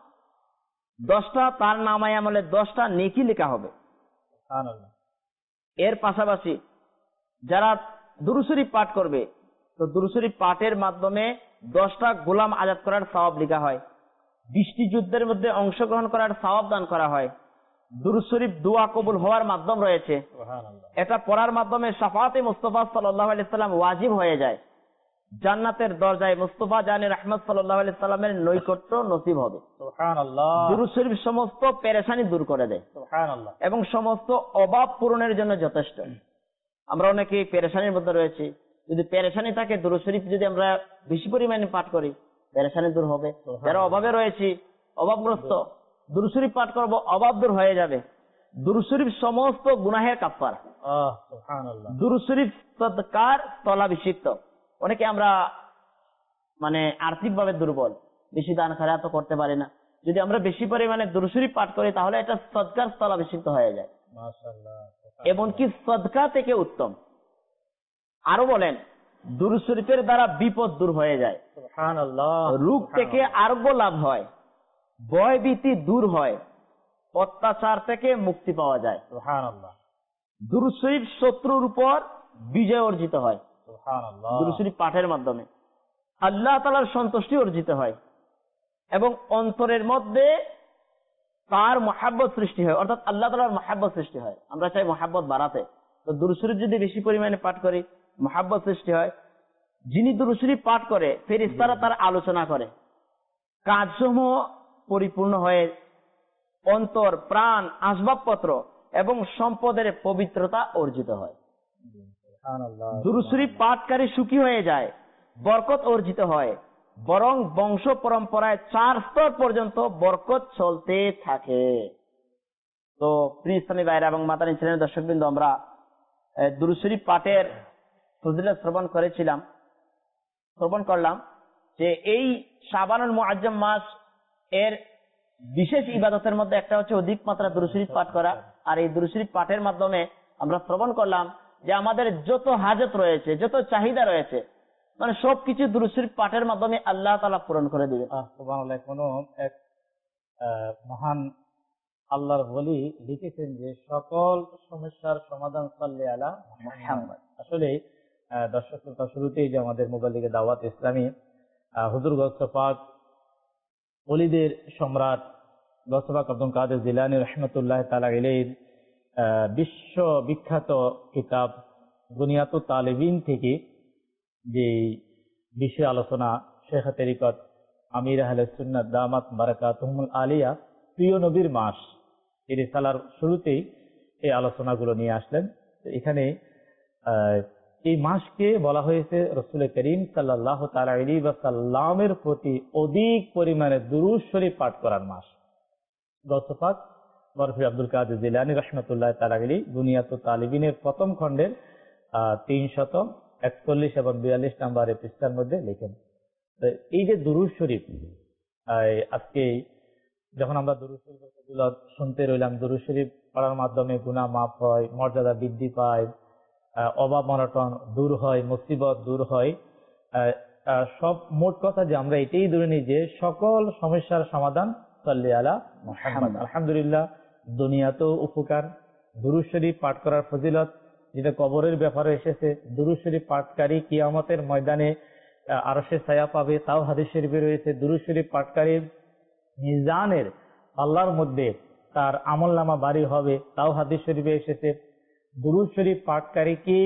10টা তার নামায়ে আমলে 10টা নেকি লেখা হবে। সুবহানাল্লাহ। এর পাশাপাশি যারা দুরূদ শরীফ পাঠ করবে তো দুরূদ শরীফ পাঠের মাধ্যমে 10টা গোলাম আজাদ করার সওয়াব লেখা হয়, 20টি যুদ্ধের মধ্যে অংশগ্রহণ করার সওয়াব দান করা হয়। দুরূদ শরীফ দোয়া কবুল হওয়ার মাধ্যম রয়েছে, সুবহানাল্লাহ। এটা পড়ার মাধ্যমে শাফাতে মুস্তাফা সাল্লাল্লাহু আলাইহি সাল্লাম ওয়াজিব হয়ে যায়, জান্নাতের দরজায় মুস্তাফা জানে রাহমাত সাল্লাল্লাহু আলাইহি সাল্লামের নৈকট্য নসিব হবে। সুবহানাল্লাহ, দুরূদ শরীফ সমস্ত পেরেশানি দূর করে দেয় সুবহানাল্লাহ, এবং সমস্ত অভাব পূরণের জন্য যথেষ্ট। আমরা অনেকে পেরেশানির মধ্যে রয়েছি, যদি পেরেশানি থাকে দুরূদ শরীফ যদি আমরা বেশি পরিমাণে পাঠ করি পেরেশানি দূর হবে। যারা অভাবে রয়েছি, অভাবগ্রস্ত, দুরূদ শরীফ পাঠ করব, অভাব দূর হয়ে যাবে। দুরূদ শরীফ সমস্ত গুনাহের কাফারা। সুবহানাল্লাহ। দুরূদ শরীফ সদকার স্থলাভিষিক্ত। অনেকে আমরা মানে আর্থিকভাবে দুর্বল, বেশি দান খয়রাত করতে পারি না, যদি আমরা বেশি পরিমাণে দুরূদ শরীফ পাঠ করি তাহলে এটা সদকার স্থলাভিষিক্ত হয়ে যায়, মাশাআল্লাহ। এমনকি সদকা থেকে উত্তম। আরো বলেন দুরূদ শরীফের দ্বারা বিপদ দূর হয়ে যায়, সুবহানাল্লাহ, রোগ থেকে আরোগ্য লাভ হয়, ভয় ভীতি দূর হয়, অত্যাচার থেকে মুক্তি পাওয়া যায়। সুবহানাল্লাহ, দুরূদ শরীফ শত্রুর উপর বিজয় অর্জিত হয় সুবহানাল্লাহ, দুরূদ শরীফ পাঠের মাধ্যমে, আল্লাহ তাআলার সন্তুষ্টি অর্জিত হয় এবং অন্তরের মধ্যে তার মহাব্বত সৃষ্টি হয়, অর্থাৎ আল্লাহ তাআলার মহাব্বত সৃষ্টি হয়। আমরা চাই মহাব্বত বাড়াতে, তো দুরূদ শরীফ যদি বেশি পরিমাণে পাঠ করি মহাব্বত সৃষ্টি হয়। যিনি দুরূদ শরীফ পাঠ করে ফেরেশতারা তার আলোচনা করে, কাজসমূহ পরিপূর্ণ হয়ে অন্তর, প্রাণ, আসবাবপত্র এবং সম্পদের পবিত্রতা অর্জিত হয়। সুবহানাল্লাহ। দুরূদ শরীফ পাঠকারী সুখী হয়ে যায়, বরকত অর্জিত হয়, বরং বংশ পরম্পরায় 4 স্তর পর্যন্ত বরকত চলতে থাকে। তো প্রিয় ইসলামী ভাইরা এবং মাদানী চ্যানেলের দর্শকবৃন্দ, আমরা দুরূদ শরীফ পাঠের ফজিলত শ্রবণ করলাম যে এই শাবানুল মুআজ্জম মাস এর বিশেষ ইবাদতের মধ্যে একটা হচ্ছে অধিক মাত্রা দুরূদ শরীফ পাঠ করা। আর এই দুরূদ শরীফ পাঠের মাধ্যমে আমরা শ্রবণ করলাম যে আমাদের যত হাজত রয়েছে, যত চাহিদা রয়েছে, মানে সবকিছু দুরূদ শরীফ পাঠের মাধ্যমে আল্লাহ তাআলা পূরণ করে দিবে। সুবহানাল্লাহ। কোনো এক মহান আল্লাহর ওলি লিখেছেন যে সকল সমস্যার সমাধান সাল্লি আলা মুহাম্মদ। আসলে দর্শক শ্রোতা, শুরুতেই যে আমাদের মুবাল্লিগে দাওয়াত ইসলামী হুজুর গৌসে পাক ওলিদের সম্রাট গৌসে পাক আব্দুল কাদের জিলানী রাহমাতুল্লাহ তাআলা আলাইহির বিশ্ব বিখ্যাত কিতাব বুনিয়াতুত তালিবিন থেকে যে বিষয় আলোচনা শেখ তরিকত আমির আহলে সুন্নাত দামাত বারাকাতুহুমুল আলিয়া প্রিয় নবীর মাস এই রিসালার শুরুতেই এই আলোচনাগুলো নিয়ে আসলেন। এখানে এই মাসকে বলা হয়েছে রাসূল করিম সাল্লাল্লাহু তাআলা আলাইহি ওয়াসাল্লামের প্রতি অধিক পরিমাণে দুরূদ শরীফ পাঠ করার মাস। গৌসে পাক বরফি আব্দুল কাদের জিলানী রাহমাতুল্লাহ তাআলা আলাইহি বুনিয়াতুত তালিবিনের প্রথম খণ্ডের 341 এবং 42 নম্বর পৃষ্ঠার মধ্যে লেখেন। এই যে দুরূদ শরীফ, আজকে যখন আমরা দুরূদ শরীফের ফজিলত শুনতে রইলাম, দুরূদ শরীফ পড়ার মাধ্যমে গুনাহ মাফ হয়, মর্যাদা বৃদ্ধি পায়, অভাব অনটন দূর হয়, মুসিবত দূর হয়, সব মোট কথা যে আমরা এটাই ধরে নিই যে সকল সমস্যার সমাধান সাল্লি আলা মুহাম্মদ। আলহামদুলিল্লাহ, দুনিয়াতেও উপকার, দুরূদ শরীফ পাঠ করার ফজিলত যেটা কবরের ব্যাপারে এসেছে, দুরূদ শরীফ পাঠকারী কিয়ামতের ময়দানে আরশের ছায়া পাবে, তাও হাদিস শরীফে রয়েছে। দুরূদ শরীফ পাঠকারীর মিজানের আল্লাহর মধ্যে তার আমলনামা বাড়ি হবে, তাও হাদিস শরীফে এসেছে। দুরূদ শরীফ পাঠকারীকে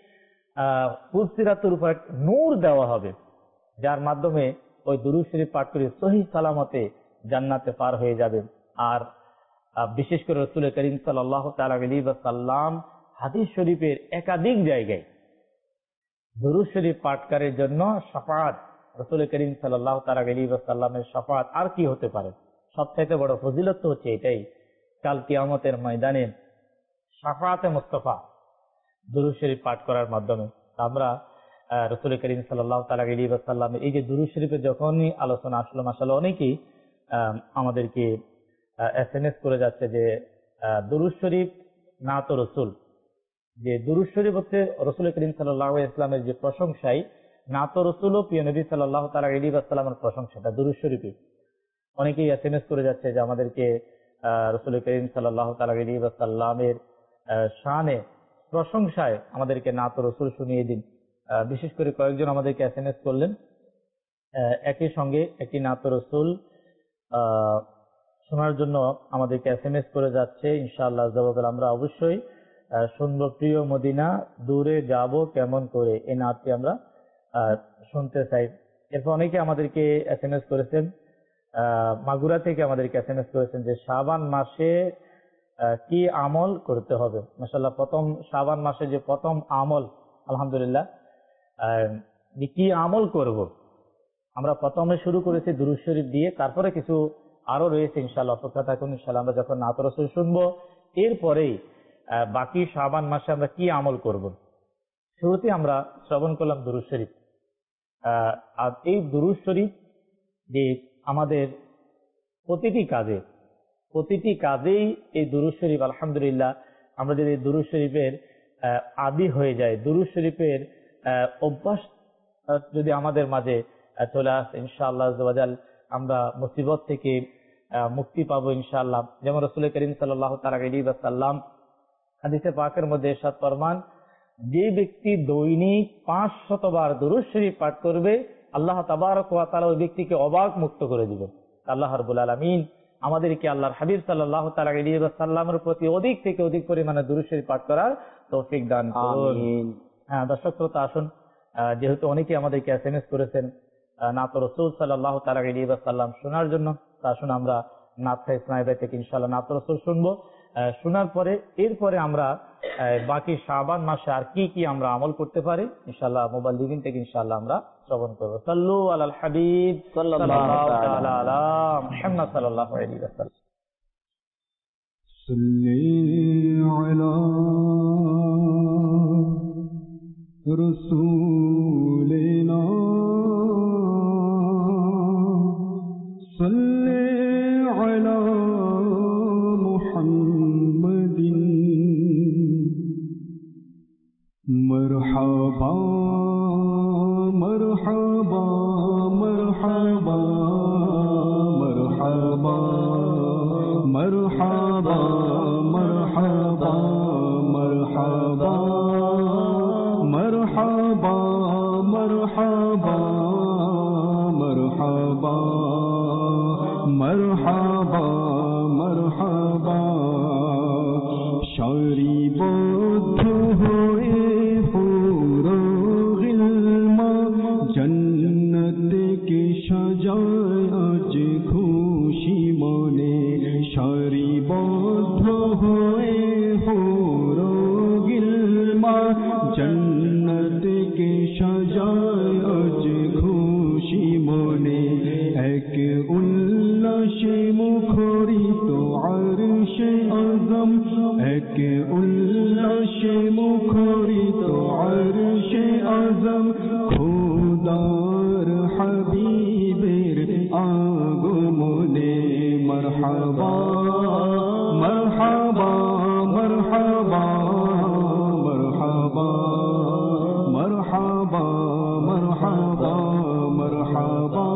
পুলসিরাতের উপর নূর দেওয়া হবে, যার মাধ্যমে ওই দুরূদ শরীফ পাঠকারী সহি সালামতে জান্নাতে পার হয়ে যাবে। আর বিশেষ করে রাসূল করিম সাল্লাল্লাহু তাআলা আলাইহি ওয়াসাল্লাম হাদিস শরীফের একাধিক জায়গায় দুরূদ শরীফ পাঠকারীর জন্য শাফাআত, রাসূল করিম সাল্লাল্লাহু তাআলা আলাইহি ওয়াসাল্লামের শাফাআত আর কি হতে পারে? সবচাইতে বড় ফজিলত তো হচ্ছে এটাই, কাল কিয়ামতের ময়দানে শাফাআতে মুস্তাফা দুরূদ শরীফ পাঠ করার মাধ্যমে। আমরা রাসূল করিম সাল্লাল্লাহু তাআলা আলাইহি ওয়াসাল্লামের এই যে দুরূদ শরীফের যখনই আলোচনা আসলো, মাশাআল্লাহ অনেকেই আমাদেরকে এসএমএস করে যাচ্ছে যে দুরূদ শরীফ না তো রসুল, যে দুরূদ শরীফ হচ্ছে রাসূল করিম সাল্লাল্লাহু আলাইহি ওয়াসাল্লামের যে প্রশংসাই, না তো রসুল ও প্রিয় নবী সাল্লাল্লাহু তাআলা আলাইহি ওয়াসাল্লামের প্রশংসাটা দুরূদ শরীফে। অনেকেই এসএমএস করে যাচ্ছে যে আমাদেরকে রাসূল করিম সাল্লাল্লাহু তাআলা আলাইহি ওয়াসাল্লামের শানে প্রশংসায় আমাদেরকে না তো রসুল শুনিয়ে দিন। বিশেষ করে কয়েকজন আমাদেরকে এসএমএস করলেন, একই সঙ্গে একটি না তো রসুল শোনার জন্য আমাদেরকে এসএমএস করে যাচ্ছে। ইনশাআল্লাহ জবাব আমরা অবশ্যই শুনবো। প্রিয় মদিনা দূরে যাব কেমন করে, এই নাতটি আমরা শুনতে চাই। এরপর অনেকে আমাদেরকে এসএমএস করেছেন, মাগুরা থেকে আমাদেরকে এসএমএস করেছেন যে শাবান মাসে কি আমল করতে হবে। মাশাআল্লাহ, প্রথম শাবান মাসে যে প্রথম আমল, আলহামদুলিল্লাহ, কি আমল করব, আমরা প্রথমে শুরু করেছি দুরূদ শরীফ দিয়ে, তারপরে কিছু আরো রয়েছে ইনশাআল্লাহ, অপেক্ষা থাকুন। ইনশাআল্লাহ আমরা যখন নাত রাসূল শুনবো, এরপরেই বাকি শাবান মাসে আমরা কি আমল করব। শুরুতে আমরা শ্রবণ করলাম দুরূদ শরীফ। আর এই দুরূদ শরীফ যে আমাদের প্রতিটি কাজেই এই দুরূদ শরীফ, আলহামদুলিল্লাহ, আমরা যদি দুরূদ শরীফের আদি হয়ে যায়, দুরূদ শরীফের অভ্যাস যদি আমাদের মাঝে চলে আসে, ইনশাআল্লাহ আযওয়াজাল আমরা মুসিবত থেকে মুক্তি পাবো ইনশাআল্লাহ। যেমন রাসূল করিম সাল্লাল্লাহু তাআলা আলাইহি ওয়াসাল্লাম হাদিসে পাকের মধ্যে ইরশাদ ফরমান, যে ব্যক্তি দৈনিক 500 বার দুরূদ শরীফ পাঠ করবে, আল্লাহ তাবারক ওয়া তাআলা ওই ব্যক্তিকে অবাক মুক্ত করে দিবেন। আল্লাহ রাব্বুল আলামিন আমাদেরকে আল্লাহর হাবিব সাল্লাল্লাহু তাআলা আলাইহি ওয়াসাল্লামের প্রতি অধিক থেকে অধিক পরিমাণে দুরূদ শরীফ পাঠ করার তৌফিক দান করুন। হ্যাঁ দর্শক শ্রোতা, আসুন, যেহেতু অনেকে আমাদেরকে এসএমএস করেছেন নাত রাসূল সাল্লাল্লাহু তাআলা আলাইহি ওয়াসাল্লাম শোনার জন্য, তা আসুন আমরা নাত ইসমাইল থেকে ইনশাআল্লাহ নাত রাসূল শুনবো। শোনার পরে এরপরে আমরা বাকি শাবান মাসে আর কি কি আমরা আমল করতে পারি ইনশাআল্লাহ মুবাল্লিগিন থেকে ইনশাআল্লাহ আমরা শ্রবণ করব। সাল্লু আলাল হাবিব সাল্লাল্লাহু তাআলা আলা মুহাম্মদ সাল্লাল্লাহু আলাইহি ওয়াসাল্লাম। صلی علی رسولنا صلی علی محمد مرحبا مرحبا مرحبا مرحبا مرحبا مرحبا مرحبا مرحبا مرحبا مرحبا مرحبا مرحبا شاری بودھ ہوئے پورا غلما جنت کی سجائے آج خوشی مانے شاری بودھ ہوئے پورا غلما جنت کی سجائے آج خوشی مانے ایک উল্লাস মুখরিত আরশ আযম এক উল্লাস মুখরিত আরশ আযম খোদার হাবিবের আগমনে মারহাবা মারহাবা মারহাবা মারহাবা মারহাবা মারহাবা মারহাবা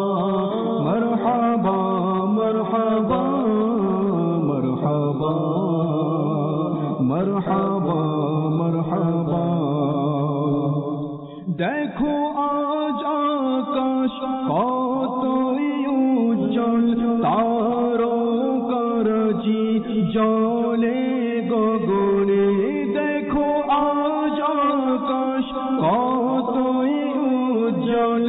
مرحبا مرحبا مرحبا مرحبا مرحبا দেখো আজ আকাশ কতই উজ্জ্বল জলে গগনে দেখো আজ আকাশ কতই উজ্জ্বল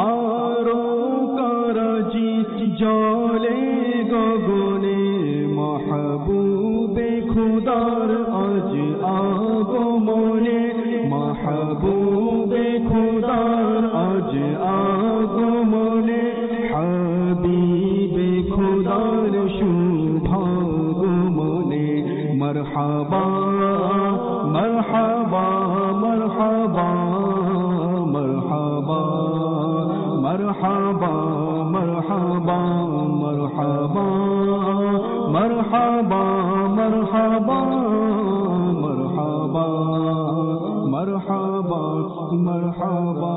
তারকারাজি জলে গগনে মাহবুবে খুদার আজ আগমনে মাহবুবে খুদার আজ আগমনে হাবিবে খুদার শুভাগমনে মরহাবা মরহাবা মরহাবা মরহাবা মরহাবা মরহাবা মরহাবা মরহাবা মরহাবা মরহাবা মরহাবা মরহাবা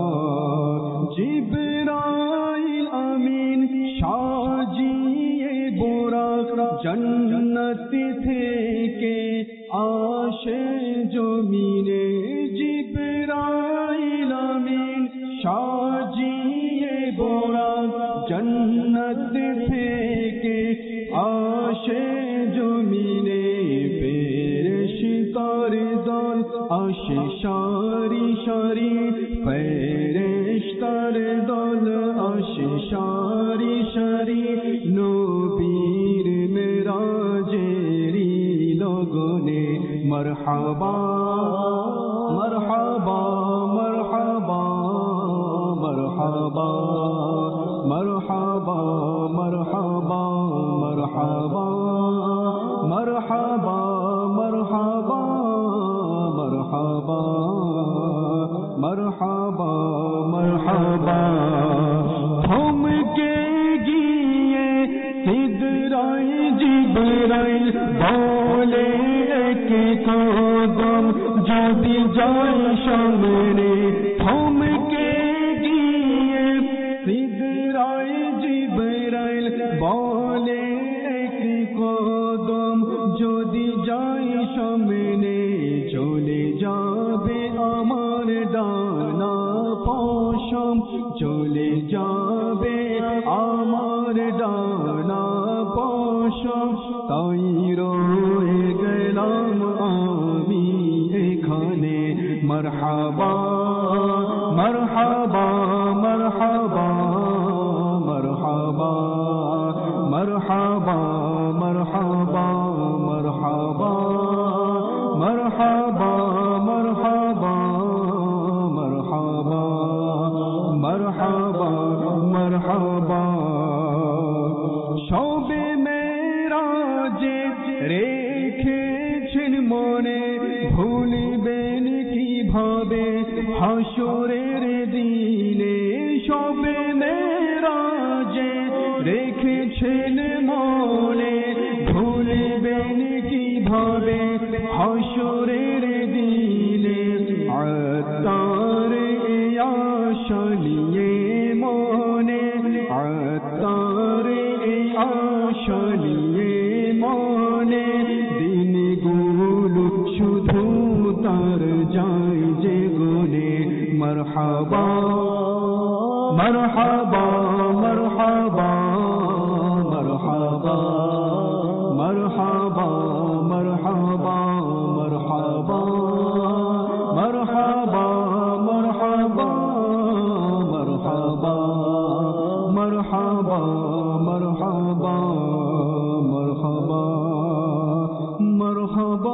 জিবরাইল আমিন সাজিয়ে বোরাক জন্নত থেকে আসে জমিনে জিবরাইল আমিন সাজিয়ে বোরাক জন্নত থেকে আসে জমিনে ফেরেশতার দল আসে সারি সারি ফেরেশতার দল আসে সারি সারি নবীর মেরাজেরি লগনে মরহাবা মরহাবা মরহাবা মরহাবা মরহাবা মরহাবা মরহাবা মরহাবা মরহাবা মরহাবা মরহাবা মরহাবা থমকে গিয়ে সিদরাই জিবরাইল বলে এক কদম যদি যায় সামনে থমকে গিয়ে সিদরাই জিবরাইল বলে এক কদম যদি যায় সামনে চলে যাবে আমার ডানা পশম চলে যাবে আমার ডানা পশম তাই রয়ে গেলাম আমি এখানে মরহাবা মরহাবা মরহাবা মরহাবা মরহাবা মরহাবা মরহাবা মরহাবা মরহাবা মরহাবা মরহাবা মরহাবা সবে মেরাজে রেখেছেন মনে ভুলবেন কিভাবে হাসরের দিনে সবে মেরাজে রেখেছেন মনে ভুলবেন কিভাবে হাসরের দিনে আত্মার আশা নিয়ে মনে আত্মার আশা নিয়ে মনে দিনগুলো শুধু তার যায় যে গুনে মরহাবা মরহাবা মরহাবা মরহাবা মরহাবা মরহাবা মরহাবা মরহাবা মরহাবা মরহাবা মরহাবা মরহাবা মরহাবা মরহাবা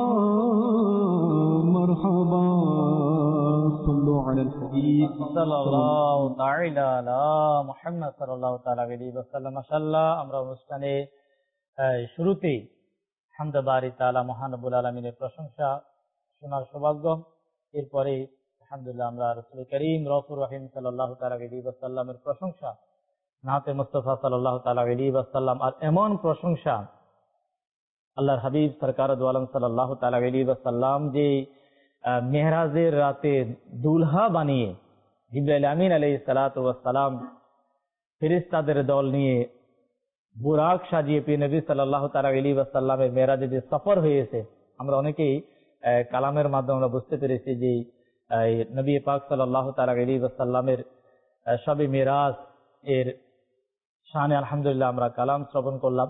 মরহাবা صلوا على الحبيب সাল্লাল্লাহু তাআলা আলা মুহাম্মদ সাল্লাল্লাহু তাআলা আলাইহি ওয়াসাল্লাম। মাশাআল্লাহ, আমরা অনুষ্ঠানে শুরুতেই হামদ বারি তাআলা মহান রব্বুল আলামিনের প্রশংসা শোনার সৌভাগ্য, এরপরে আলহামদুলিল্লাহ আমরা রাসূল করিম রাসূল রহিম সাল্লাল্লাহু তাআলা আলাইহি ওয়াসাল্লামের প্রশংসা, নাতে মুস্তাফা সাল্লাল্লাহু তাআলা আলাইহি ওয়াসাল্লাম, আর এমন প্রশংসা আল্লাহর হাবিব সরকার দু আলম সাল্লাল্লাহু তাআলা আলাইহি ওয়াসাল্লাম যে মেহরাজের রাতে দুলহা বানিয়ে জিবরাইল আমিন আলাইহিস সালাতু ওয়াস সালাম ফেরেশতাদের দল নিয়ে বুরাক সাজিয়ে প্রিয় নবী সাল্লাল্লাহু তাআলা আলাইহি ওয়াসাল্লামের মেরাজে যে সফর হয়েছে, আমরা অনেকেই কালামের মাধ্যমে আমরা বুঝতে পেরেছি যে নবী পাক সাল্লাল্লাহু তাআলা আলাইহি ওয়াসাল্লামের শবে মেরাজ এর শানে আলহামদুলিল্লাহ আমরা কালাম শ্রবণ করলাম।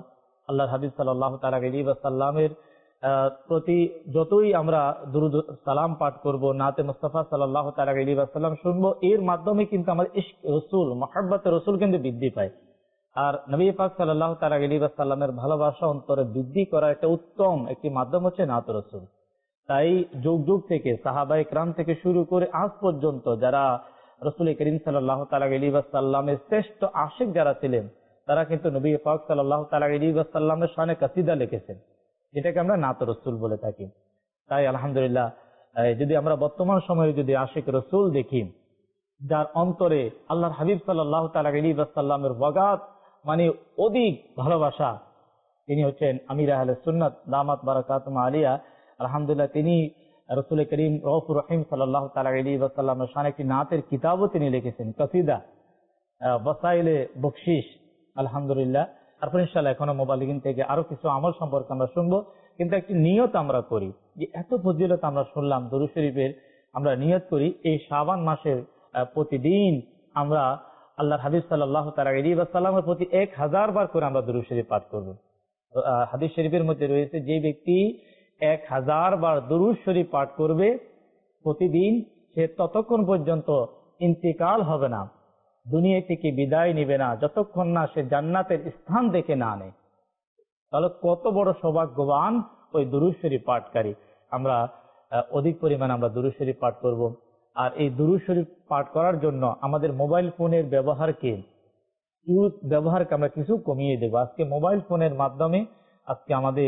আল্লাহর হাবিব সাল্লাল্লাহু তাআলা আলাইহি ওয়াসাল্লামের প্রতি যতই আমরা দুরূদ সালাম পাঠ করব, নাতে মুস্তাফা সাল্লাল্লাহু তাআলা আলাইহি ওয়াসাল্লাম শুনবো, এর মাধ্যমে কিন্তু আমাদের ইশক রাসূল, মহব্বতে রাসূল কিন্তু বৃদ্ধি পায়। আর নবী পাক সাল্লাল্লাহু তাআলা আলাইহি ওয়াসাল্লামের ভালোবাসা অন্তরে বৃদ্ধি করার একটা উত্তম একটি মাধ্যম হচ্ছে নাত রাসূল। তাই যুগ যুগ থেকে সাহাবায়ে কেরাম থেকে শুরু করে আজ পর্যন্ত যারা রাসূল করিম সাল্লাল্লাহু তাআলা আলাইহি ওয়াসাল্লামের শ্রেষ্ঠ আশিক যারা ছিলেন, তারা কিন্তু নবী পাক সাল্লাল্লাহু তাআলা আলাইহি ওয়াসাল্লামের শানে কাসিদা লিখেছেন, যেটাকে আমরা নাত রাসূল বলে থাকি। তাই আলহামদুলিল্লাহ, যদি আমরা বর্তমান সময়ে যদি আশিক রাসূল দেখি, যার অন্তরে আল্লাহর হাবিব সাল্লাল্লাহু তাআলা আলাইহি ওয়াসাল্লামের ওয়াগাত মানে অধিক ভালোবাসা, তিনি হচ্ছেন আমির আহলে সুন্নাত দামাত বারাকাতুহু আলিয়া। আলহামদুলিল্লাহ, তিনি রাসূল করিম রউফুর রহিম সাল্লাল্লাহু তাআলা আলাইহি ওয়াসাল্লামের শানে একটি নাতের কিতাবও তিনি লিখেছেন, কাসিদা ওয়াসাইলে বকশিশ। আলহামদুলিল্লাহ, তারপর ইনশাআল্লাহ এখনো মোবালিগিন থেকে আরো কিছু আমল সম্পর্কে আমরা শুনবো, কিন্তু একটি নিয়ত আমরা করি যে এত ফজিলত আমরা শুনলাম দরুদ শরীফের, আমরা নিয়ত করি এই শাবান মাসের প্রতিদিন আমরা আল্লাহর হাবিব সাল্লাল্লাহু তাআলা আলাইহি ওয়াসাল্লামের প্রতি 1000 বার করে আমরা দরুদ শরীফ পাঠ করব। হাদিস শরীফের মধ্যে রয়েছে, যে ব্যক্তি 1000 বার দরুদ শরীফ পাঠ করবে প্রতিদিন, সে ততক্ষণ পর্যন্ত ইন্তিকাল হবে না, দুনিয়া থেকে বিদায় নিবে না, যতক্ষণ না সে জান্নাতের স্থান দেখে না নেয়। তাহলে কত বড় সৌভাগ্যবান ওই দরুদ শরীফ পাঠকারী। আমরা অধিক পরিমাণে আমরা দরুদ শরীফ পাঠ করব। আর এই দরুদ শরীফ পাঠ করার জন্য আমাদের মোবাইল ফোনের ব্যবহারকে আমরা কিছু কমিয়ে দেব। আজকে মোবাইল ফোনের মাধ্যমে আজকে আমাদের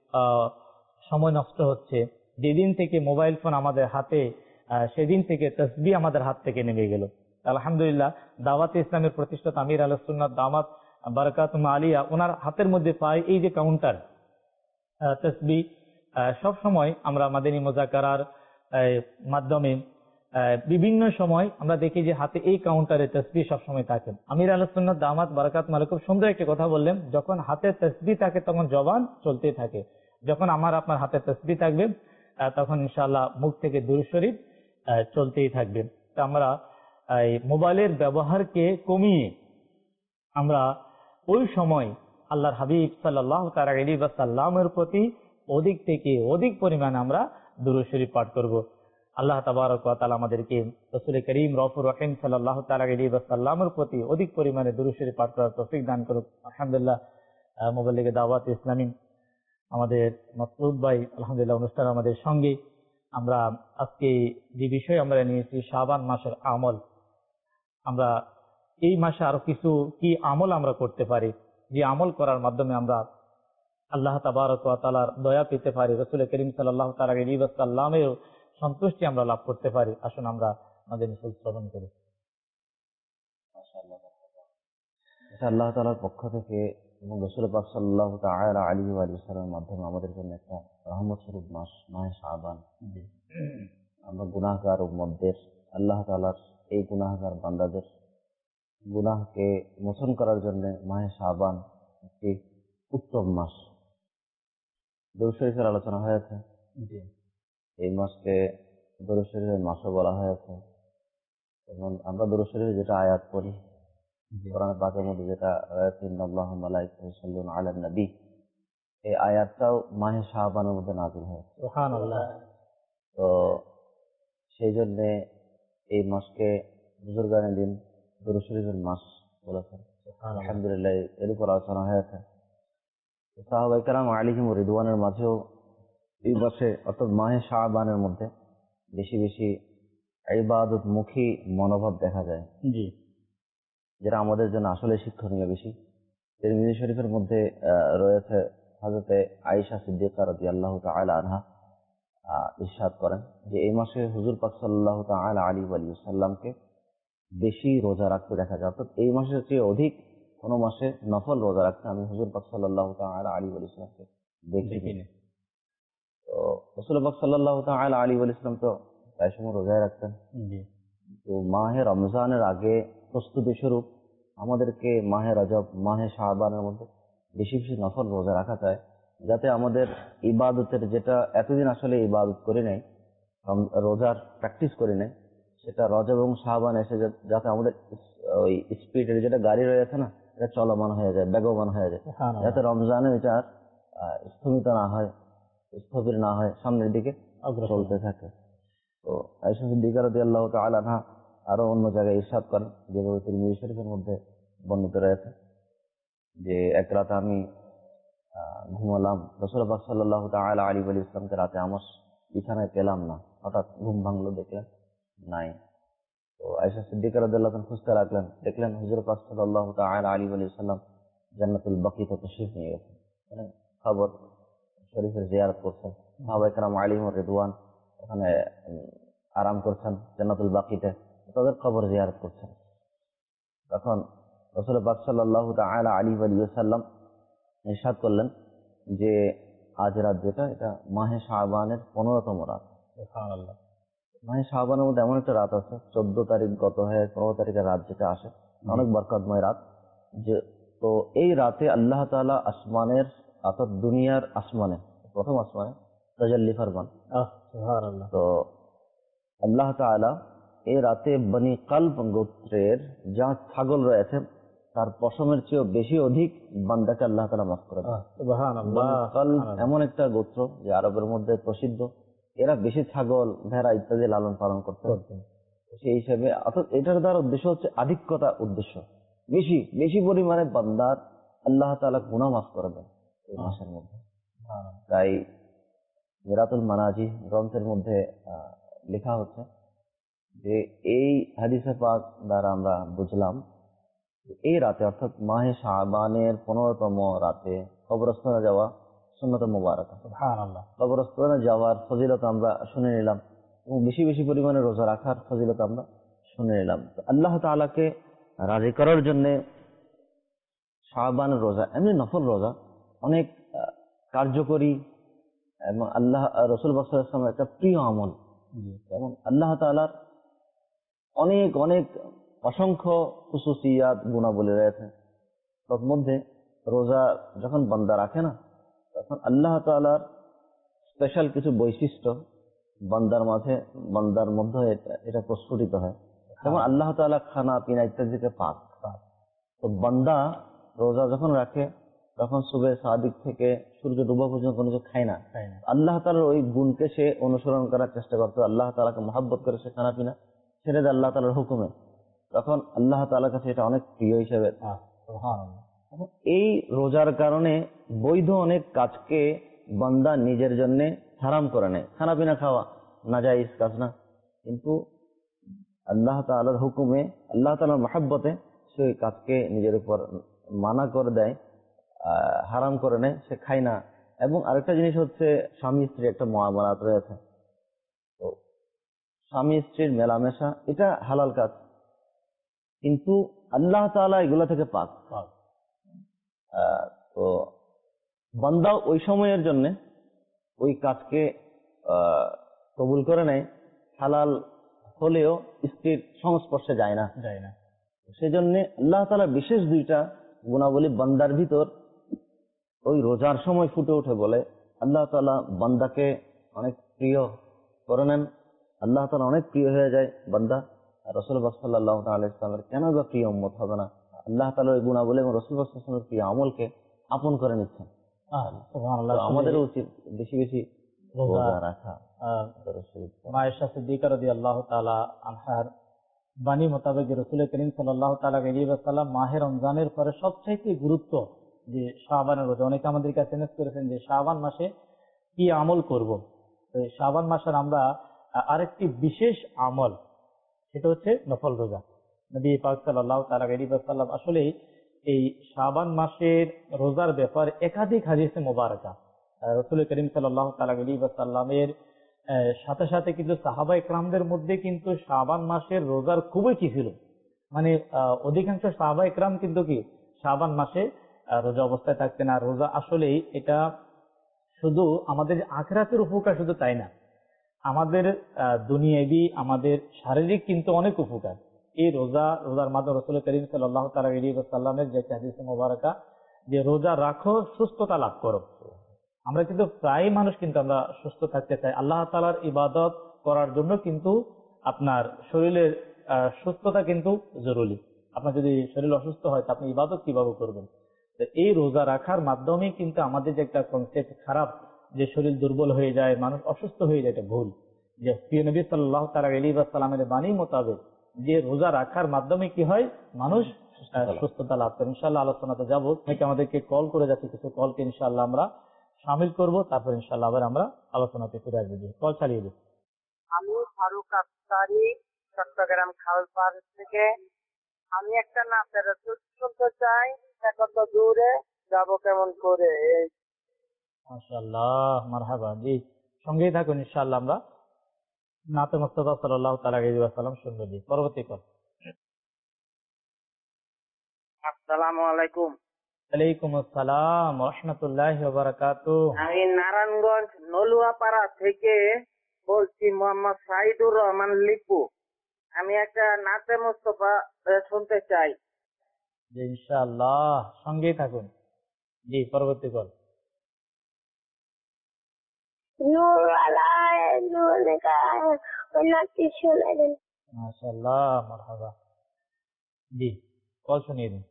সময় নষ্ট হচ্ছে। যেদিন থেকে মোবাইল ফোন আমাদের হাতে, সেদিন থেকে তাসবিহ আমাদের হাত থেকে নেমে গেল। আলহামদুলিল্লাহ, দাওয়াতে ইসলামের প্রতিষ্ঠাতা আমির আহলে সুন্নাত দামাত বারাকাতুহু আলিয়া, ওনার হাতের মধ্যে পাই এই যে কাউন্টার তাসবিহ, সব সময় আমরা মাদানী মুযাকারার মাধ্যমে বিভিন্ন সময় আমরা দেখি যে হাতে এই কাউন্টারে তাসবিহ সবসময় থাকে। আমির আহলে সুন্নাত দামাত বারাকাতুহু আলিয়া খুব সুন্দর একটি কথা বললেন, যখন হাতে তাসবিহ থাকে তখন জবান চলতে থাকে, যখন আপনার হাতে তাসবিহ থাকবে তখন ইনশাআল্লাহ মুখ থেকে দুরূদ শরীফ চলতেই থাকবে। তো আমরা এই মোবাইলের ব্যবহারকে কমিয়ে আমরা ওই সময় আল্লাহর হাবিব সাল্লাল্লাহু তাআলা আলাইহি ওয়াসাল্লামের প্রতি অধিক থেকে অধিক পরিমাণে আমরা দুরূদ শরীফ পাঠ করব। আল্লাহ তাবারক ওয়া তাআলা আমাদেরকে রাসূল করিম রউফুর রহিম সাল্লাল্লাহু তাআলা আলাইহি ওয়াসাল্লামের প্রতি অধিক পরিমাণে দুরূদ শরীফ পাঠ করার তৌফিক দান করুক। আলহামদুলিল্লাহ, মুবাল্লিগে দাওয়াত ইসলামী আমাদের মাসউদ ভাই আলহামদুলিল্লাহ অনুষ্ঠান আমাদের সঙ্গে। আমরা আজকে যে বিষয় আমরা নিয়েছি শাবান মাসের আমল, আমরা এই মাসে আরো কিছু কি আমল আমরা করতে পারি, যে আমল করার মাধ্যমে আমরা আল্লাহ তাবারক ওয়া তাআলার দয়া পেতে পারি, রাসূল করিম সাল্লাল্লাহু তাআলা আলাইহি ওয়াসাল্লামের সন্তুষ্টি আমরা লাভ করতে পারি। আসুন আমরা আমাদের নফল শ্রবণ করি। আল্লাহ তাআলার পক্ষ থেকে এবং রাসূল পাক সাল্লাল্লাহু তাআলা আলাইহি ওয়াসাল্লামের মাধ্যমে আমাদের জন্য একটা রহমত স্বরূপ মাস মাহে শাবান। আমরা গুনাহগার উম্মতদের আল্লাহ তাআলার এই গুনাহগার বান্দাদের গুনাহকে মোচন করার জন্য মাহে শাবান একটি উত্তম মাস। দরুদ শরীফের আলোচনা হয়েছে, এই মাসকে দরুদ শরীফের মাসও বলা হয়েছে। এবং আমরা দরুদ শরীফে যেটা আয়াত পড়ি, কোরআন পাকের মধ্যে যেটা রয়েছে ইন্নাল্লাহা ওয়া মালাইকাতুহু ইউসাল্লুনা আলান নবী, এই আয়াতটাও মাহে শাবানের মধ্যে নাযিল হয়েছে। সুবহানাল্লাহ। তো সেই জন্য এই মাসকে বুজুর্গানে দিন দরুদ শরীফের মাস বলেছেন। আলহামদুলিল্লাহ, এর উপর আলোচনা হয়েছে। সাহাবায়ে কেরাম আলাইহিম রিদওয়ানের মাঝেও এই মাসে অর্থাৎ মাহে শাবানের মধ্যে বেশি বেশি ইবাদতমুখী মনোভাব দেখা যায়, যেটা আমাদের জন্য আসলে শিক্ষণীয় বেশি। তিরমিজি শরীফের মধ্যে রয়েছে, হযরতে আয়েশা সিদ্দিকা রাদিয়াল্লাহু তাআলা আনহা ইরশাদ করেন যে এই মাসে হুজুর পাক সাল্লাল্লাহু তাআলা আলাইহি ওয়াসাল্লামকে বেশি রোজা রাখতে দেখা যায়, অর্থাৎ এই মাসের চেয়ে অধিক কোন মাসে নফল রোজা রাখতে আমি হুজুর পাক সাল্লাল্লাহু তাআলা আলাইহি ওয়াসাল্লামকে দেখিনি। তো রাসূল পাক সাল্লাল্লাহু তাআলা আলাইহি ওয়াসাল্লাম তো প্রায় সময় রোজা রাখতেন। তো মাহে রমজানের আগে প্রস্তুতি স্বরূপ আমাদেরকে মাহে রজব মাহে শাবানের মধ্যে বেশি বেশি নফল রোজা রাখা যায়, যাতে আমাদের ইবাদতের যেটা এতদিন আসলে ইবাদত করি নাই, রোজার প্র্যাকটিস করি নাই, সেটা রজব এবং শাবান এসে যাতে আমাদের ওই স্পিডের যেটা গাড়ি রয়েছে না, এটা চলমান হয়ে যায়, বেগবান হয়ে যায়, যাতে রমজানে এটা আর স্থগিত না হয়, স্থবির না হয়, সামনের দিকে চলতে থাকে। তো আয়েশা সিদ্দিকা রাদিয়াল্লাহু তাআলা আনহা আরো অন্য জায়গায় ইরশাদ করেন, যেভাবে তিরমিজি শরীফের মধ্যে বর্ণিত রয়েছে, যে এক রাতে আমি ঘুমালাম, রাসূল পাক সাল্লাল্লাহু তাআলা আলাইহি ওয়া সাল্লামকে রাতে আমার বিছানায় পেলাম না, হঠাৎ ঘুম ভাঙলো, দেখলেন নাই। তো আয়েশা সিদ্দিকা রাদিয়াল্লাহু আনহা খুঁজতে লাগলেন, দেখলেন হুজুর পাক সাল্লাল্লাহু তাআলা আলাইহি ওয়া সাল্লাম জান্নাতুল বাকিতে তাশরীফ নিয়ে গেছেন, মানে খবর শরীফের জিয়ারত করছেন, সাহাবায়ে কেরাম আলাইহিম রিদওয়ান ওখানে আরাম করছেন জান্নাতুল বাকিতে, তাদের খবর জিয়ারত করছেন। তখন রাসূল পাক সাল্লাল্লাহু তাআলা আলাইহি ওয়া সাল্লাম ইরশাদ করলেন যে আজ রাত যেটা, এটা মাহে শাবানের 15তম রাত। সুবহানাল্লাহ। মাহে শাবানের মধ্যে এমন একটা রাত আছে, 14 তারিখ গত হয়ে 15 তারিখের রাত যেটা আসে, অনেক বরকতময় রাত। যে তো এই রাতে আল্লাহ তাআলা আসমানের, অর্থাৎ দুনিয়ার আসমানে, প্রথম আসমানে তাজাল্লি ফরমান। সুবহানাল্লাহ। তো আল্লাহ তাআলা এই রাতে বনি কলব গোত্রের যা ছাগল রয়েছে তার পশমের চেয়েও বেশি অধিক বান্দাকে আল্লাহ তাআলা মাফ করে দেন। সুবহানাল্লাহ। বনি কলব এমন একটা গোত্র যে আরবের মধ্যে প্রসিদ্ধ, এরা বেশি ছাগল, ভেড়া ইত্যাদি লালন পালন করতে। সেই হিসেবে অর্থাৎ এটার দ্বারা উদ্দেশ্য হচ্ছে আধিক্যতা, উদ্দেশ্য বেশি বেশি পরিমাণে বান্দার আল্লাহ তাআলা গুনাহ মাফ করে দেন এই মাসের মধ্যে। তাই মিরাতুল মানাজি গ্রন্থের মধ্যে লেখা হচ্ছে যে এই হাদিসে পাক দ্বারা আমরা বুঝলাম এই রাতে, অর্থাৎ মাহে শাবানের 15তম রাতে কবরস্থানে যাওয়া সুন্নত মুবারাকা। সুবহানাল্লাহ। কবরস্থানে যাওয়ার ফজিলত আমরা শুনে নিলাম এবং বেশি বেশি পরিমাণে রোজা রাখার ফজিলত আমরা শুনে নিলাম। আল্লাহ তাআলাকে রাজি করার জন্য শাবানের রোজা, এমনি নফল রোজা, অনেক কার্যকরী এবং আল্লাহ রাসূল সাল্লাল্লাহু আলাইহি ওয়াসাল্লামের একটা প্রিয় আমল। এবং আল্লাহ তাআলার অনেক অনেক অসংখ্য খুসুসিয়াত, গুণাবলী রয়েছে। তার মধ্যে রোজা যখন বান্দা রাখে না, তখন আল্লাহ তাআলার স্পেশাল কিছু বৈশিষ্ট্য বান্দার মাঝে, বান্দার মধ্যে এটা প্রস্ফুটিত হয়। যেমন আল্লাহ তাআলা খানা পিনা ইত্যাদিকে পাক। তো বান্দা রোজা যখন রাখে তখন সুবে সাদিক থেকে সূর্য ডুবা পর্যন্ত কোনো কিছু খায় না। আল্লাহ তাআলার ওই গুণকে সে অনুসরণ করার চেষ্টা করতো, আল্লাহ তাআলাকে মহব্বত করে সে খানা পিনা ছেড়ে দেয় আল্লাহ তাআলার হুকুমে, তখন আল্লাহ তাআলার কাছে এটা অনেক প্রিয় হিসেবে। এই রোজার কারণে বৈধ অনেক কাজকে বান্দা নিজের জন্য হারাম করে নেয়। খানা পিনা খাওয়া নাজায়েজ কাজ না, কিন্তু আল্লাহ তাআলার হুকুমে, আল্লাহ তাআলার মহব্বতে সে ওই কাজকে নিজের উপর মানা করে দেয়, হারাম করে নেয়, সে খায় না। এবং আরেকটা জিনিস হচ্ছে স্বামী স্ত্রীর একটা মুআমালাত রয়েছে। তো স্বামী স্ত্রীর মেলামেশা এটা হালাল কাজ, কিন্তু আল্লাহ তাআলা এগুলা থেকে পাক। তো বান্দা ওই সময়ের জন্য ওই কাজকে কবুল করে নেয়, হালাল হলেও স্ত্রীর সংস্পর্শে যায় না। সেজন্য আল্লাহ তাআলা বিশেষ দুইটা গুণাবলী বান্দার ভিতর ওই রোজার সময় ফুটে ওঠে বলে আল্লাহ তাআলা বান্দাকে অনেক প্রিয় করে নেন। আল্লাহ তাআলা অনেক প্রিয় হয়ে যায় বান্দা। রাসূল সাল্লাল্লাহু আলাইহি ওয়াসাল্লামের কেন বা প্রিয় উম্মত হবে না? আল্লাহ তাআলা ওই গুণাবলী এবং রাসূল সাল্লাল্লাহু আলাইহি ওয়াসাল্লামের প্রিয় আমলকে আপন করে নিচ্ছেন। আমাদের উচিত বেশি বেশি রোজা রাখা। আয়েশা সিদ্দিকা রাদিয়াল্লাহু তাআলা আনহার বাণী মোতাবেক রাসূল করিম সাল্লাল্লাহু তাআলা আলাইহি ওয়াসাল্লাম মাহে রমজানের পরে সবচেয়ে গুরুত্ব যে শাবানের রোজা। অনেকে আমাদের কাছে মেসেজ করেছেন যে শাবান মাসে কি আমল করব। শাবান মাসের আমরা আরেকটি বিশেষ আমল, সেটা হচ্ছে নফল রোজা। নবী পাক সাল্লাল্লাহু তাআলা আলাইহি ওয়াসাল্লাম আসলে এই শাবান মাসের রোজার ব্যাপারে একাধিক হাদিসে মোবারকা রাসূল করিম সাল্লাল্লাহু তাআলা আলাইহি ওয়াসাল্লামের সাথে সাথে কিন্তু সাহাবায়ে কেরামদের মধ্যে কিন্তু শাবান মাসের রোজার খুবই কি ছিল, মানে অধিকাংশ সাহাবায়ে কেরাম কিন্তু কি শাবান মাসে রোজা অবস্থায় থাকতেন। আর রোজা আসলেই এটা শুধু আমাদের আখিরাতের উপকার শুধু তাই না, আমাদের দুনিয়াবি, আমাদের শারীরিক কিন্তু অনেক উপকার। এই রোজার মাধ্যমে রাসূল করিম সাল্লাল্লাহু তাআলা আলাইহি ওয়াসাল্লামের যে হাদিসে মোবারকা যে রোজা রাখো সুস্থতা লাভ করো। আমরা কিন্তু প্রায় মানুষ কিন্তু আমরা সুস্থ থাকতে চাই। আল্লাহ তাআলার ইবাদত করার জন্য কিন্তু আপনার শরীরের সুস্থতা কিন্তু জরুরি। আপনার যদি শরীর অসুস্থ হয় তা আপনি ইবাদত কিভাবে করবেন? তো এই রোজা রাখার মাধ্যমে কিন্তু আমাদের যে একটা কনসেপ্ট খারাপ, যে শরীর দুর্বল হয়ে যায়, মানুষ অসুস্থ হয়ে যায়, এটা ভুল। যে প্রিয় নবী সাল্লাল্লাহু তাআলা আলাইহি ওয়াসাল্লামের বাণী মোতাবেক যে রোজা রাখার মাধ্যমে কি হয়, মানুষ সুস্থতা লাভ করে। ইনশাআল্লাহ আলোচনাতে যাবো। আমাদেরকে কল করে যাচ্ছে, কিছু কলকে ইনশাআল্লাহ আমরা শামিল করব, তারপর ইনশাআল্লাহ আবার আমরা আলোচনাতে ফিরে আসবো। কল চালিয়ে দিই। আমি ফারুক আফতারি, চট্টগ্রাম খালপাড় থেকে। আমি একটা নাচের শুনতে চাই, কত দূরে যাব কেমন করে। মাশাআল্লাহ, মারহাবা। জি, সঙ্গেই থাকুন, ইনশাআল্লাহ আমরা নাতে মুস্তাফা সাল্লাল্লাহু তাআলা আলাইহি ওয়াসাল্লাম শুনবো। জি, পরবর্তী কল। আসসালামু আলাইকুম। ওয়ালাইকুম আসসালাম ওয়া রাহমাতুল্লাহি ওয়া বারাকাতুহু। আমি নারায়ণগঞ্জ নলুয়াপাড়া থেকে বলছি, মোহাম্মদ সাইদুর রহমান লিপু। আমি একটা নাতে মুস্তাফা শুনতে চাই। জি, ইনশাআল্লাহ সঙ্গেই থাকুন। জি, পরবর্তী কল। মাশাআল্লাহ, মারহাবা। জি, কল শুনিয়ে দিন।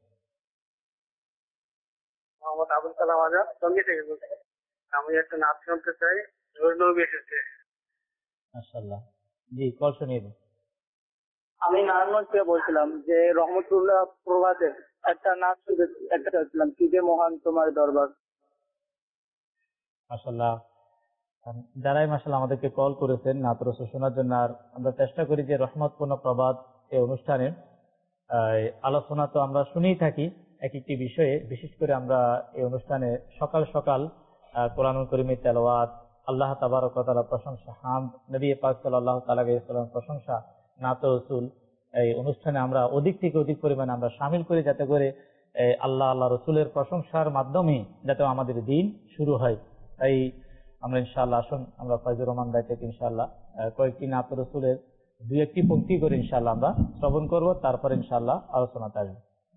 মোহাম্মদ আবুল কালাম আজাদ, সঙ্গে থেকে বলছি। আমি একটা নাচ শুনতে চাই, নবী এসেছে। মাশাআল্লাহ। জি, কল শুনিয়ে দিন। আমি নারায়ণগঞ্জ থেকে বলছিলাম যে রহমতুল্লাহ প্রভাতের একটা নাচ শুনতে একটা চাইছিলাম, কি যে মহান তোমার দরবার। মাশাআল্লাহ, যারাই মাশাআল্লাহ আমাদেরকে কল করেছেন নাত রাসূল শোনার জন্য। আর আমরা চেষ্টা করি যে রহমতপূর্ণ প্রভাত এই অনুষ্ঠানে আলোচনা তো আমরা শুনেই থাকি এক একটি বিষয়ে। বিশেষ করে আমরা এই অনুষ্ঠানে সকাল সকাল কোরআনুল কারীমের তেলাওয়াত, আল্লাহ তাবারক ওয়া তাআলার প্রশংসা, হামদ, নবী পাক সাল্লাল্লাহু তাআলা আলাইহি ওয়াসাল্লামের প্রশংসা, নাত রাসূল, এই অনুষ্ঠানে আমরা অধিক থেকে অধিক পরিমাণে আমরা শামিল করি, যাতে করে আল্লাহ রসুলের প্রশংসার মাধ্যমে যাতে আমাদের দিন শুরু হয়। তাই আমরা ইনশাআল্লাহ আসুন আমরা ফয়জুর রহমান ভাই থেকে ইনশাআল্লাহ কয়েকটি নাত রাসূলের দুই একটি পংক্তি করে ইনশাআল্লাহ আমরা শ্রবণ করব, তারপর ইনশাআল্লাহ আলোচনাতে আসবো।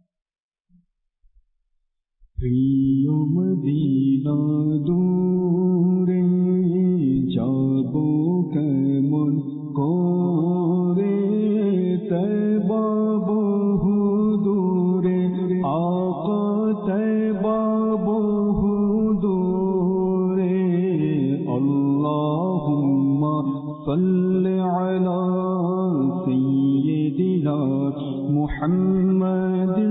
প্রিয় মদিনা দূরে যাব কেমন করে, তয়বা বহু দূরে, আকা তয়বা বহু দূরে। আল্লাহুম্মা সাল্লি আলা সাইয়্যিদিনা মুহাম্মাদিন।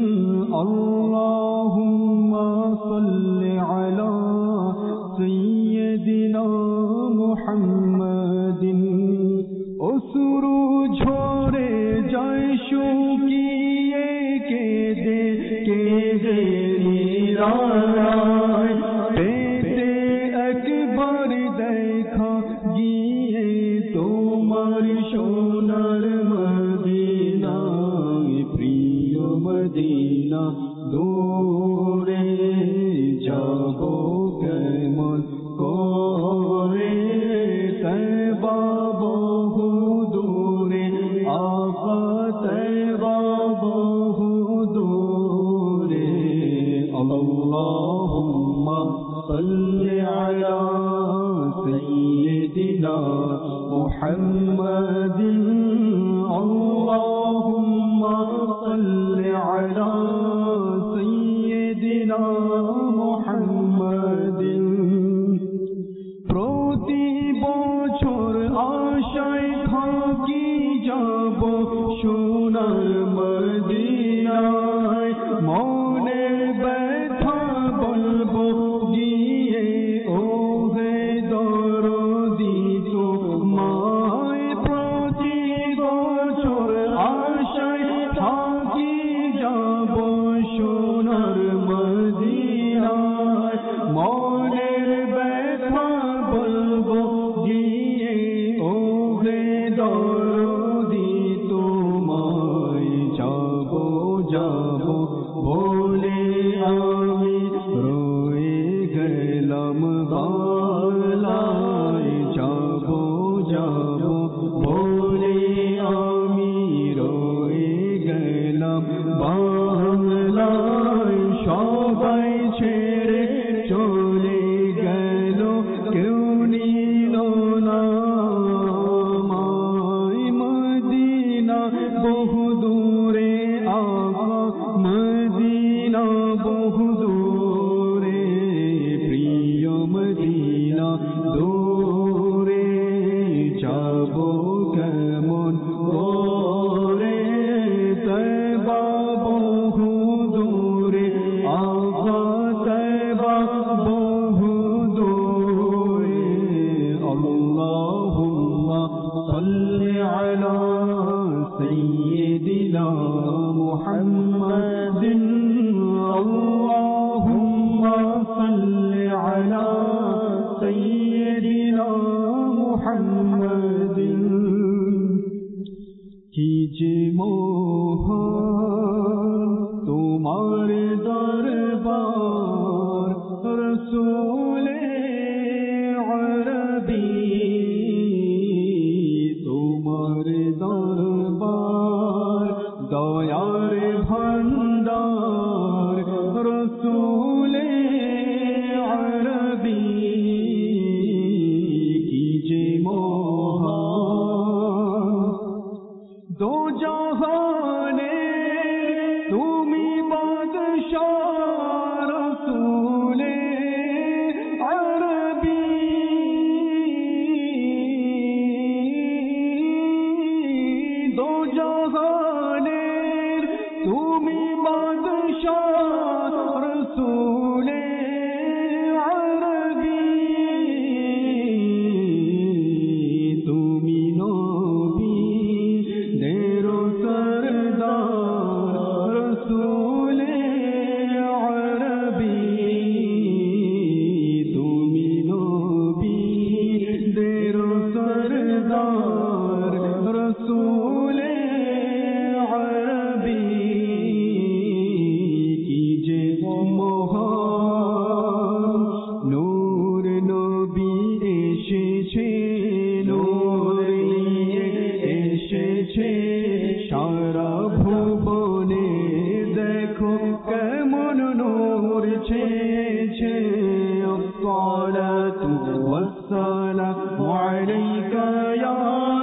আল্লাহুম্মা সাল্লি আলা সাইয়্যিদিনা মুহাম্মাদিন। অশ্রু ঝরে যায় শুকিয়ে কেঁদে কেঁদে নিরালায়, পেতে একবার দেখা গিয়ে তোমার সোনার মদিনায়। প্রিয় মদিনা দূরে যাব কেমন করে, তয়বা বহু দূরে, আকা তয়বা বহু দূরে। আল্লাহুম্মা সাল্লি আলা সাইয়্যিদিনা মুহাম্মাদিন। আল্লাহুম্মা সাল্লি আলা সাইয়্যিদিনা মুহাম্মাদিন। প্রতি বছর আশায় থাকি যাব সোনার মদিনায়, মনে ব্যথা বলবো গিয়ে ও হে দরদি তোমায়। প্রতি বছর আশায় থাকি যাব সোনার মদিনায়, মনের ব্যথা বলবো গিয়ে ও হে দরদি তোমায়। যাব যাব বলে আমি রয়ে গেলাম বাংলায়। যাব যাব বলে আমি রয়ে গেলাম বাংলায়। সবাই ছেড়ে চলে গেল, কেউ নিল না আমায়। মদিনা বহু দূরে, محمد कीजे मोहन तुम्हारे दरबार रसूले अरबी तुम्हारे दरबार दयार भंडार रसूले अरबी कीजे दो जहाने तुमी बादशाह रसूले अरबी दो जहाने तुमी बादशाह रसूले अरबी तुमी नबी देरो सरदार रसूले अरबी तुमी नबी देरो सरदार रसूले अरबी कीजे मोहन नूर नबी एसेछे नूर निये एसेछे सारा भुवने देखो केमन नूर छेछे अस्सलातु वस्सलामु अलैका या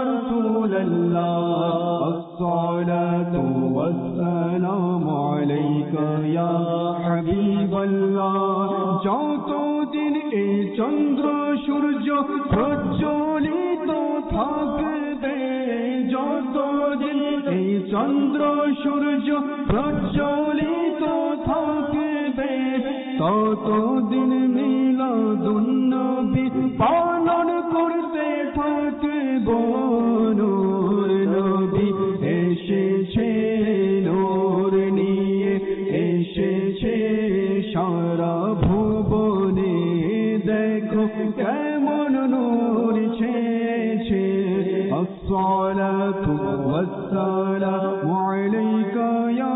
रसूलल्लाह अस्सलातु वस्सलामु अलैका या हबीबल्लाह যতদিন এই চন্দ্র সূর্য প্রজ্বলিত থাকবে যতদিন এই চন্দ্র সূর্য প্রজ্বলিত থাকবে ততদিন মিলাদুন নবী পালন করতে থাকব নূর নবী এসেছে নূর নিয়ে এসেছে সারা ভুবনে দেখো কেমন নূর ছেছে আসসালাতু ওয়াসসালামু আলাইকা ইয়া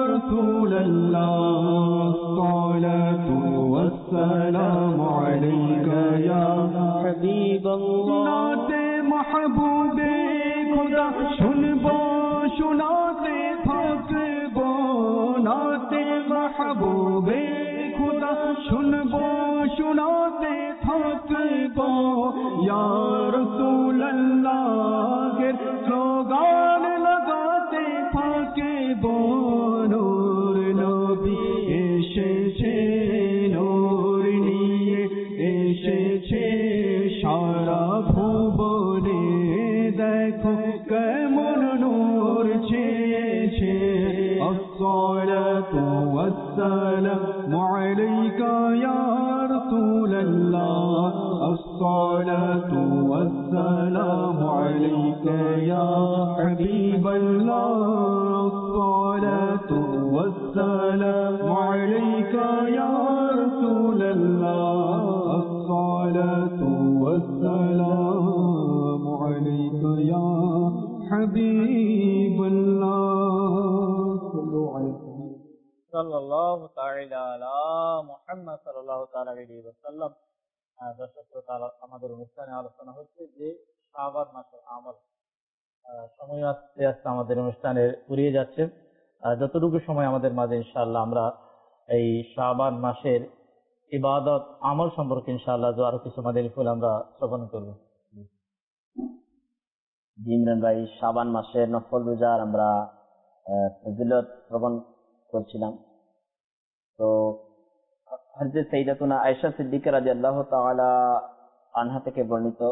রাসূলুল্লাহ আসসালাতু ওয়াসসালামু আলাইকা ইয়া হাবিবাল্লাহ নাতে মাহবুবে খোদা শুনবো শোনাতে থাকবো নাতে মাহবুবে खुदा सुनबो सुनाते থাকবো या रसूल अल्लाह के स्लोगान लगाते থাকবো नूर नबी एसेछे नूर निये एसेछे सारा भुवने देखो केमन नूर छेछे अस्सलातु वस्सलामु अलैका या रसूलल्लाह अस्सलातु वस्सलामु अलैका या हबीबल्लाह अस्सलातु वस्सलामु अलैका या रसूलल्लाह अस्सलातु वस्सलामु अलैका या हबीबल्लाह সাল্লাল্লাহু তাআলা আলা মুহাম্মদ সাল্লাল্লাহু তাআলা আলাইহি ওয়াসাল্লাম। দর্শক শ্রোতা, আমাদের অনুষ্ঠানে আলোচনা হচ্ছে যে শাবান মাসের আমল। সময় আস্তে আস্তে আমাদের অনুষ্ঠানে ফুরিয়ে যাচ্ছে। যতটুকু সময় আমাদের মাঝে ইনশাআল্লাহ আমরা এই শাবান মাসের ইবাদত আমল সম্পর্কে ইনশাআল্লাহ আরো কিছু মাদানী ফুল আমরা শ্রবণ করব। ইমরান ভাই, শাবান মাসের নফল রোজার আমরা ফজিলত শ্রবণ করছিলাম। তো হযরত সাইয়্যিদাতুনা আয়েশা সিদ্দিকা রাদিয়াল্লাহু তাআলা আনহা থেকে বর্ণিত,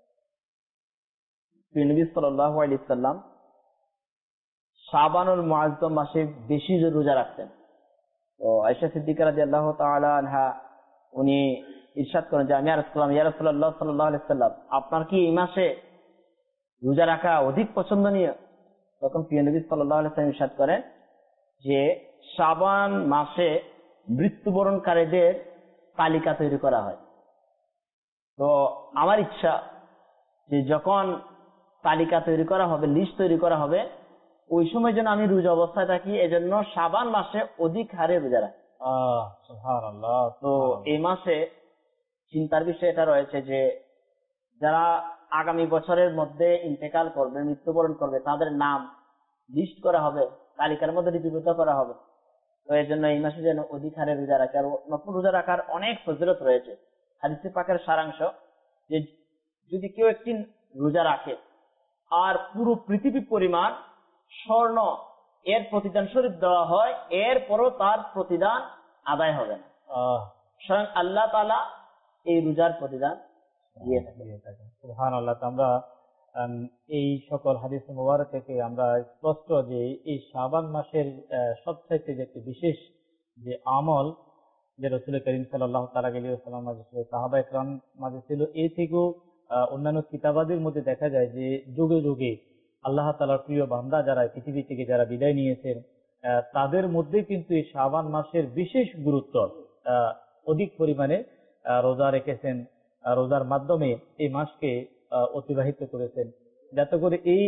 নবী সাল্লাল্লাহু আলাইহি ওয়াসাল্লাম শাবানুল মুআজ্জম মাসে বেশি রোজা রাখতেন। তো আয়েশা সিদ্দিকা রাদিয়াল্লাহু তাআলা আনহা উনি ইরশাদ করেন যে আমি ইয়া রাসূলুল্লাহ সাল্লাল্লাহু আলাইহি ওয়াসাল্লাম, আপনার কি এই মাসে রোজা রাখা অধিক পছন্দনীয়? তখন প্রিয় নবী সাল্লাল্লাহু আলাইহি ওয়াসাল্লাম ইরশাদ করেন যে শাবান মাসে মৃত্যুবরণকারীদের তালিকা তৈরি করা হয়। তো আমার ইচ্ছা যে যখন তালিকা তৈরি করা হবে, লিস্ট তৈরি করা হবে, ওই সময় যেন আমি রোজা অবস্থায় থাকি, এজন্য শাবান মাসে অধিক হারে রোজা রাখি। সুবহানাল্লাহ। তো এই মাসে চিন্তার বিষয় এটা রয়েছে যে যারা আগামী বছরের মধ্যে ইন্তেকাল করবে, মৃত্যুবরণ করবে, তাদের নাম লিস্ট করা হবে, তালিকার মধ্যে লিপিবদ্ধ করা হবে। তো এই জন্য এই মাসে যেন অধিক হারে রোজা রাখে। আর নফল রোজা রাখার অনেক ফজিলত রয়েছে। হাদিসে পাকের সারাংশ যে যদি কেউ একটি রোজা রাখে আর পুরো পৃথিবী পরিমাণ স্বর্ণ এর প্রতিদান স্বরূপ দেওয়া হয়, এরপরও তার প্রতিদান আদায় হবে না। স্বয়ং আল্লাহ তাআলা এই রোজার প্রতিদান দিয়ে থাকে। সুবহানাল্লাহ। আমরা এই সকল হাদিস মুবারক থেকে আমরা স্পষ্ট যে এই শাবান মাসের সবচাইতে যে একটি বিশেষ যে আমল যে রাসূল করিম সাল্লাল্লাহু তাআলা আলাইহি ওয়াসাল্লাম মাঝে সাহাবা ইকরাম মাঝে ছিল, এই থেকেও অন্যান্য কিতাবাদের মধ্যে দেখা যায় যে যুগে যুগে আল্লাহ তাআলার প্রিয় বান্দা যারা পৃথিবী থেকে যারা বিদায় নিয়েছেন, তাদের মধ্যে কিন্তু এই শাবান মাসের বিশেষ গুরুত্ব, অধিক পরিমাণে রোজা রেখেছেন, রোজার মাধ্যমে এই মাসকে অতিবাহিত করেছেন, যাতে করে এই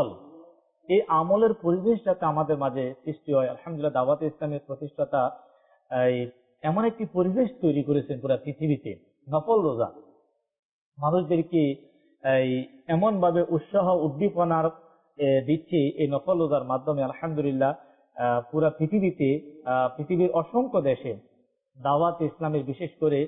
আমলের পরিবেশ যাতে আমাদের মাঝে সৃষ্টি হয়। আলহামদুলিল্লাহ, দাওয়াতে ইসলামের প্রতিষ্ঠাতা এমন একটি পরিবেশ তৈরি করেছেন পুরো পৃথিবীতে। নফল রোজা মানুষদেরকে এমন ভাবে উৎসাহ উদ্দীপনার দিচ্ছে এই নফল রোজার মাধ্যমে। আলহামদুলিল্লাহ, পুরা পৃথিবীর অসংখ্য দেশে দাওয়াত ইসলামের বিশেষ করে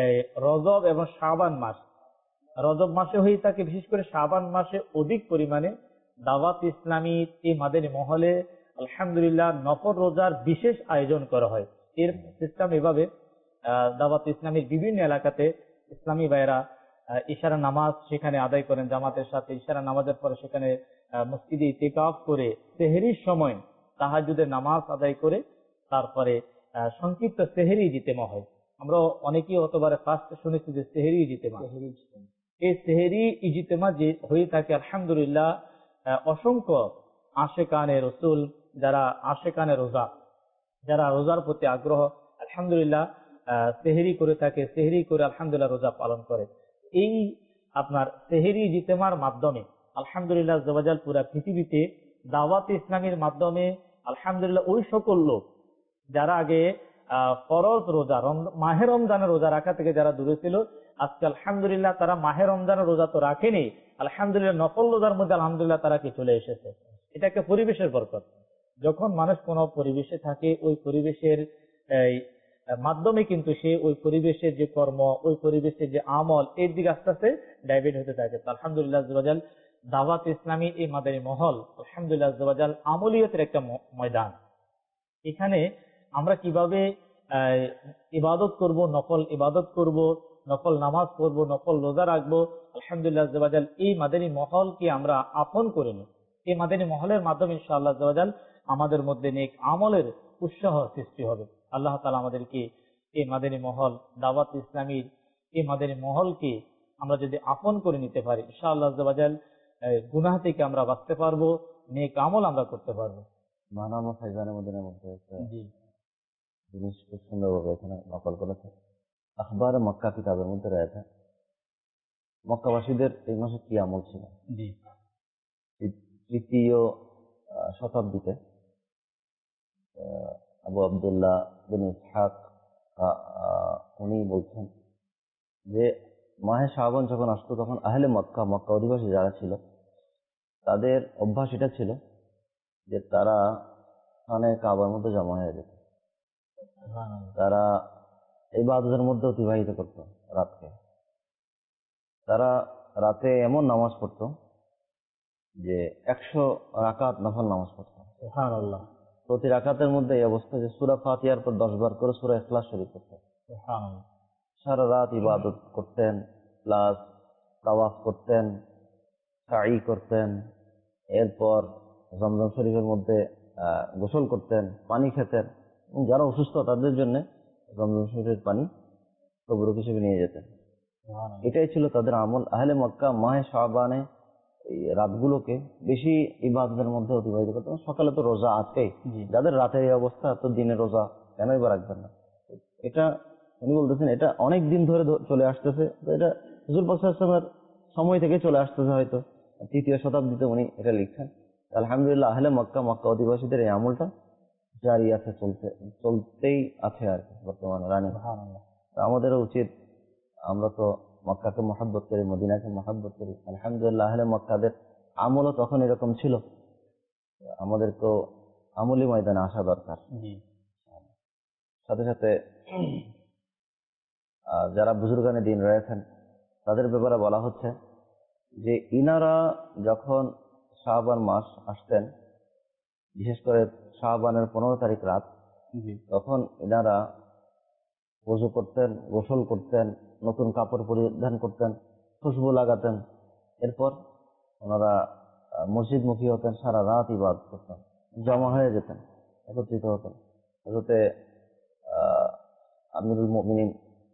রজব এবং শাবান মাস, রজব মাসে হয়ে থাকে, বিশেষ করে শাবান মাসে অধিক পরিমাণে দাওয়াত ইসলামী এই মাদানী মহলে আলহামদুলিল্লাহ নফল রোজার বিশেষ আয়োজন করা হয়। এর সিস্টেম এভাবে, দাওয়াত ইসলামীর বিভিন্ন এলাকাতে ইসলামী ভাইয়েরা ইশারা নামাজ সেখানে আদায় করেন জামাতের সাথে। ইশারা নামাজের পরে সেখানে মসজিদে ইতিকাফ করে সেহরির সময় তাহাজ্জুদের নামাজ আদায় করে তারপরে সংক্ষিপ্ত সেহরি ইজতেমা হয়। আমরা অনেকেই অতবারে ফার্স্ট শুনেছি যে সেহরি ইজতেমা। এই সেহরি ইজতেমা যে হয়ে থাকে আলহামদুলিল্লাহ, অসংখ্য আশেকানে রসুল, যারা আশেকানে রোজা, যারা রোজার প্রতি আগ্রহ, আলহামদুলিল্লাহ সেহরি করে থাকে, সেহরি করে আলহামদুলিল্লাহ রোজা পালন করে। এই আপনার সেহরি ইজতেমার মাধ্যমে আলহামদুলিল্লাহ আজ্জা ওয়া জাল পুরা পৃথিবীতে দাওয়াত ইসলামের মাধ্যমে আলহামদুলিল্লাহ ওই সকল লোক যারা আগে ফরজ রোজা মাহে রমজানের রোজা রাখা থেকে যারা দূরে ছিল, আজকে আলহামদুলিল্লাহ তারা মাহে রমজানের রোজা তো রাখেনি, আলহামদুলিল্লাহ নফল রোজার মধ্যে আলহামদুলিল্লাহ তারা কি চলে এসেছে। এটা একটা পরিবেশের বরকত। যখন মানুষ কোনো পরিবেশে থাকে, ওই পরিবেশের মাধ্যমে কিন্তু সে ওই পরিবেশের যে কর্ম, ওই পরিবেশের যে আমল, এর দিকে আস্তে আস্তে ডাইভার্ট হতে থাকে। আলহামদুলিল্লাহ আজ্জা ওয়া জাল দাওয়াত ইসলামী এই মাদানী মহল আলহামদুলিল্লাহ আজ্জা ওয়া জাল আমলিয়তের একটা ময়দান। এখানে আমরা কিভাবে ইবাদত করব, নফল ইবাদত করব, নফল নামাজ পড়বো, নফল রোজা রাখবো, আলহামদুলিল্লাহ আজ্জা ওয়া জাল এই মাদানী মহলকে আমরা আপন করে নিই। এই মাদানী মহলের মাধ্যমে ইনশাআল্লাহ আজ্জা ওয়া জাল আমাদের মধ্যে নেক আমলের উৎসাহ সৃষ্টি হবে। আল্লাহ তাআলা আমাদেরকে এই মাদানী মহল, দাওয়াত ইসলামীর এই মাদানী মহলকে আমরা যদি আপন করে নিতে পারি, ইনশাআল্লাহ আজ্জা ওয়া জাল গুনাহ থেকে আমরা বাঁচতে পারবো, নেক আমল আমরা করতে পারবো। মানামা ফাইজানের মধ্যে জি জিনিস খুব সুন্দরভাবে এখানে নকল করেছে। আখবার মক্কা কিতাবের মধ্যে রয়েছে মক্কাবাসীদের এই মাসে কি আমল ছিল। জি, তৃতীয় শতাব্দীতে আবু আব্দুল্লাহ বিন ইসহাক উনি বলছেন যে মাহে শাবান যখন আসতো তখন আহলে মক্কা অধিবাসী যারা ছিল তাদের অভ্যাস এটা ছিল যে তারা খানে কাবার মধ্যে জমা হয়ে যেত, তারা ইবাদতের মধ্যে অতিবাহিত করত রাতকে। তারা রাতে এমন নামাজ পড়তো যে 100 রাকাত নফল নামাজ পড়তো। সুবহানাল্লাহ। প্রতি রাকাতের মধ্যে এই অবস্থা যে সূরা ফাতিহার পর 10 বার করে সূরা ইখলাস শরীফ করতেন। সুবহানাল্লাহ। সারা রাত ইবাদত করতেন, প্লাস তাওয়াফ করতেন, সাই করতেন, এরপর জমজম শরীফের মধ্যে গোসল করতেন, পানি খেতেন। যারা অসুস্থ তাদের জন্য জমজম শরীফের পানি তবরুক হিসেবে নিয়ে যেতেন। এটাই ছিল তাদের আমল। আহলে মক্কা মাহে শাবানে এই রাতগুলোকে বেশি ইবাদতের মধ্যে অতিবাহিত করতেন। সকালে তো রোজা আছেই, যাদের রাতের এই অবস্থা তো দিনে রোজা কেনই বা রাখবেন না। এটা উনি বলতেছেন এটা অনেক দিন ধরে চলে আসতেছে। এটা হুজুর পাক সাল্লাল্লাহু আলাইহি ওয়াসাল্লামের সময় থেকে চলে আসতেছে, হয়তো 3য় শতাব্দীতে উনি এটা লিখছেন। আলহামদুলিল্লাহ আহলে মক্কা, মক্কা অধিবাসীদের এই আমলটা জারি আছে, চলতেই আছে আর কি বর্তমানে রানী। আমাদেরও উচিত, আমরা তো মক্কাকে মহাব্বত করি, মদিনাকে মহাব্বত করি। আলহামদুলিল্লাহ আহলে মক্কাদের আমলও তখন এরকম ছিল, আমাদেরকেও আমলি ময়দানে আসা দরকার। সাথে সাথে যারা বুজুর্গানে দিন রয়েছেন তাদের ব্যাপারে বলা হচ্ছে যে ইনারা যখন শাবান মাস আসতেন, বিশেষ করে শাবানের 15 তারিখ রাত, তখন ইনারা ওযু করতেন, গোসল করতেন, নতুন কাপড় পরিধান করতেন, খুশবু লাগাতেন, এরপর ওনারা মসজিদমুখী হতেন, সারা রাত ইবাদত করতেন, জমা হয়ে যেতেন, একত্রিত হতেন। হযরতে আমিরুল মুমিনিন,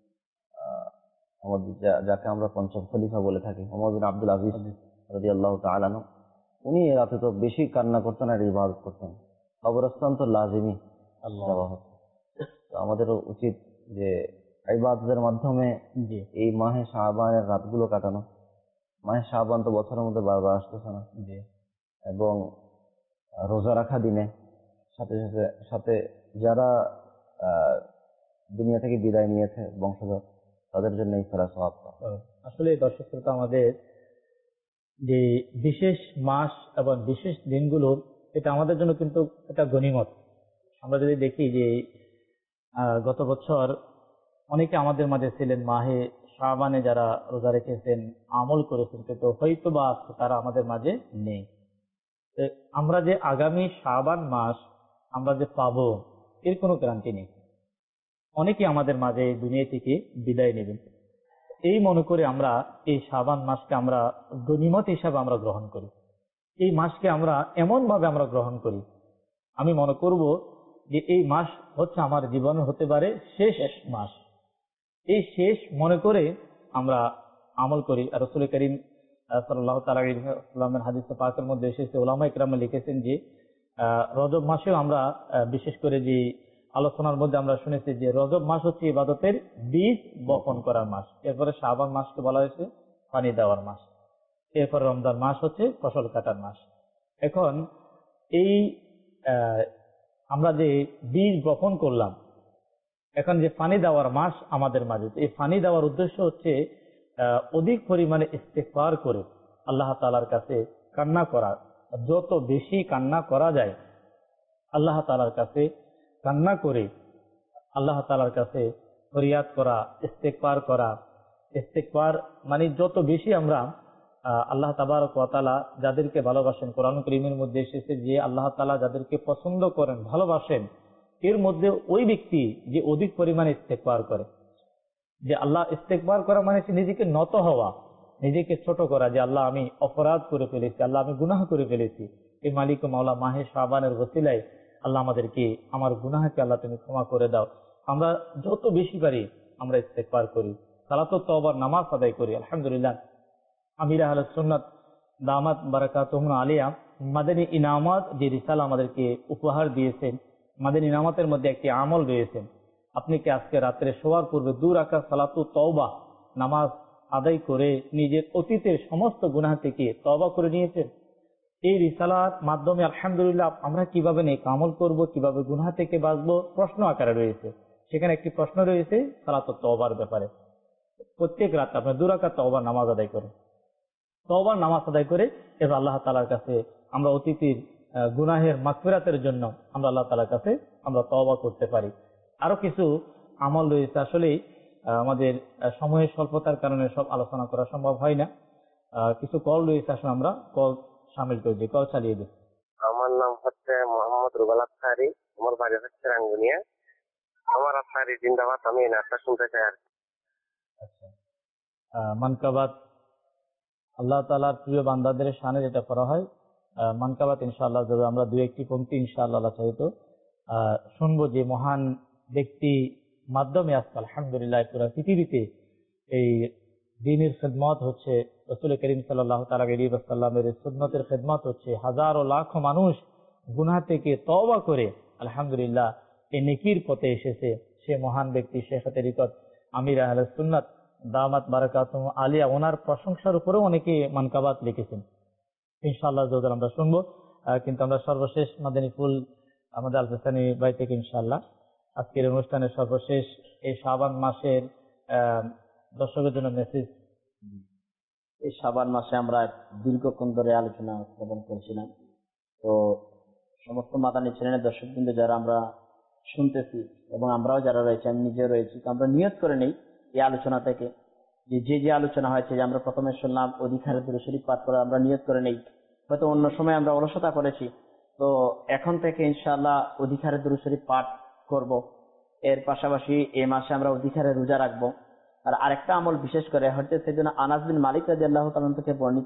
আমাদের যাকে আমরা পঞ্চম খলিফা বলে থাকি, ওমর বিন আব্দুল আজিজ রাদিয়াল্লাহু তাআলা আনহু, উনি এ রাতে তো বেশি কান্না করতেন আর ইবাদত করতেন। কবরস্থান তো লাজিমি যাওয়া হতো। তো আমাদেরও উচিত যে ইবাদতের মাধ্যমে এই মাহে শাবানের রাতগুলো কাটানো। মাহে শাবান তো বছরের মধ্যে বারবার আসতেছে না, এবং রোজা রাখা দিনে, সাথে সাথে সাথে যারা দুনিয়া থেকে বিদায় নিয়েছে বংশধর, তাদের জন্য ইফতার সওয়াব। আসলে দর্শক শ্রোতা, আমাদের যে বিশেষ মাস এবং বিশেষ দিনগুলো, এটা আমাদের জন্য কিন্তু একটা গনিমত। আমরা যদি দেখি যে গত বছর অনেকে আমাদের মাঝে ছিলেন, মাহে শাবানে যারা রোজা রেখেছেন, আমল করেছেন, কিন্তু হয়তো বা তারা আমাদের মাঝে নেই। আমরা যে আগামী শাবান মাস আমরা যে পাবো, এর কোনো গ্যারান্টি নেই। অনেকে আমাদের মাঝে দুনিয়া থেকে বিদায় নেবেন, এই মনে করে আমরা এই শাবান মাসকে আমরা গনিমত হিসাবে আমরা গ্রহণ করি। এই মাসকে আমরা এমন ভাবে আমরা গ্রহণ করি, আমি মনে করব যে এই মাস হচ্ছে আমার জীবনে হতে পারে শেষ মাস। এই শেষ মনে করে আমরা আমল করি। আর রাসূল করিম সাল্লাল্লাহু তাআলা আলাইহি ওয়াসাল্লামের হাদিস পাকের মধ্যে এসেছে, উলামা ইকরাম লিখেছেন যে রজব মাসেও আমরা বিশেষ করে যে আলোচনার মধ্যে আমরা শুনেছি যে রজব মাস হচ্ছে ইবাদতের বীজ বপন করার মাস। এরপরে শাবান মাসকে বলা হয়েছে পানি দেওয়ার মাস। এরপর রমজান মাস হচ্ছে ফসল কাটার মাস। এখন এই আমরা যে বীজ বপন করলাম, এখন যে পানি দেওয়ার মাস আমাদের মাঝে, এই পানি দেওয়ার উদ্দেশ্য হচ্ছে অধিক পরিমাণে ইস্তেগফার করে আল্লাহ তাআলার কাছে কান্না করা। যত বেশি কান্না করা যায় আল্লাহ তাআলার কাছে কান্না করে, আল্লাহ তাআলার কাছে ফরিয়াদ করা, ইস্তেগফার করা। ইস্তেগফার মানে যত বেশি আমরা আল্লাহ তাবারক ওয়া তাআলা যাদেরকে ভালোবাসেন, কোরআন কারীমের মধ্যে এসেছে যে আল্লাহ তাআলা যাদেরকে পছন্দ করেন, ভালোবাসেন, এর মধ্যে ওই ব্যক্তি যে অধিক পরিমাণে ইস্তেগফার করে। যে আল্লাহ ইস্তেগফার করা মানে নিজেকে নত হওয়া, নিজেকে ছোট করা, যে আল্লাহ আমি অপরাধ করে ফেলেছি, আল্লাহ আমি গুনাহ করে ফেলেছি। এই মালিক ও মাওলা মাহে শাবানের ওসিলায় আল্লাহ আমাদেরকে, আমার গুনাহকে আল্লাহ তুমি ক্ষমা করে দাও। আমরা যত বেশি পারি আমরা ইস্তেগফার করি, সালাতুত তওবার নামাজ আদায় করি। আলহামদুলিল্লাহ, আমির আহলে সুন্নাত দামাত বারাকাতুহুম আলিয়া মাদানী ইনামাত যে রিসালা আমাদেরকে উপহার দিয়েছেন, মাদানী ইনামাতের মধ্যে একটি আমল রয়েছে। আপনি কি আজকে রাত্রে শোয়ার পূর্বে 2 রাকাত সালাতুত তওবা নামাজ আদায় করে নিজের অতীতের সমস্ত গুনাহ থেকে তওবা করে নিয়েছেন? এই রিসালার মাধ্যমে আলহামদুলিল্লাহ আমরা কিভাবে নেক আমল করব, কিভাবে গুনাহ থেকে বাঁচবো, প্রশ্ন আকারে রয়েছে। সেখানে একটি প্রশ্ন রয়েছে সালাতুত তওবার ব্যাপারে। প্রত্যেক রাত আপনি 2 রাকাত তওবার নামাজ আদায় করেন, তওবার নামাজ আদায় করে এবার আল্লাহ তাআলার কাছে আমরা অতীতের গুনাহের মাগফিরাতের জন্য আমরা আল্লাহ তাআলার কাছে আমরা তওবা করতে পারি। আরো কিছু আমল রয়েছে, আসলে আমাদের সময়ের স্বল্পতার কারণে সব আলোচনা করা সম্ভব হয় না। কিছু কল রয়েছে, আসলে আমরা কল শামিল করে দিই, কল চালিয়ে দিই। আমার নাম হচ্ছে মোহাম্মদ রুবেল আফসারী, আমার বাড়ি হচ্ছে রাঙ্গুনিয়া। আমার আফসারী জিন্দাবাদ, আমি এই নাটটা শুনতে চাই আর কি। আচ্ছা, মানকাবাত আল্লাহ তাআলার প্রিয় বান্দাদের শানে যেটা করা হয়, মানকাবাত ইনশাআল্লাহ যদি আমরা 2-1টি পংক্তি ইনশাআল্লাহ চাইতো শুনবো, যে মহান ব্যক্তি মাধ্যমে আজকে আলহামদুলিল্লাহ পুরো পৃথিবীতে এই দ্বীনের খিদমত হচ্ছে, রাসূল করিম সাল্লাল্লাহু তাআলা আলাইহি ওয়াসাল্লামের সুন্নতের খিদমত হচ্ছে। হাজারো লাখো মানুষ গুনাহ থেকে তওবা করে আলহামদুলিল্লাহ এই নেকির পথে এসেছে। সে মহান ব্যক্তি শেখ তরিকত আমির আহলে সুন্নাত দামাত বারাকাতুহু আলিয়া, ওনার প্রশংসার উপরেও অনেকে মানকাবাত লিখেছেন। ইনশাআল্লাহ আমরা শুনবো। কিন্তু আমরা সর্বশেষ মাদানী ফুল আমাদের আলফাসানি বাই থেকে ইনশাআল্লাহ আজকের অনুষ্ঠানের সর্বশেষ এই শাবান মাসের দর্শকের জন্য মেসেজ। এই শাবান মাসে আমরা দীর্ঘক্ষণ ধরে আলোচনা স্থাপন করছিলাম। তো সমস্ত মাদানী চ্যানেলের দর্শকবৃন্দ যারা আমরা শুনতেছি এবং আমরাও যারা রয়েছি, আমি নিজেও রয়েছি, তো আমরা নিয়ত করে নেই এই আলোচনা থেকে যে আলোচনা হয়েছে, যে আমরা প্রথমে শুনলাম অধিকারে দুরূদ শরীফ পাঠ করে, আমরা নিয়ত করে নেই। হয়তো অন্য সময় আমরা অলসতা করেছি, তো এখন থেকে ইনশাআল্লাহ অধিকারে দুরূদ শরীফ পাঠ করব। এর পাশাপাশি এই মাসে আমরা অধিকারে রোজা রাখবো। আর আরেকটা আমল বিশেষ করে হচ্ছে সেজন্য আনাস বিন মালিক রাদিয়াল্লাহু তাআলা থেকে বর্ণিত,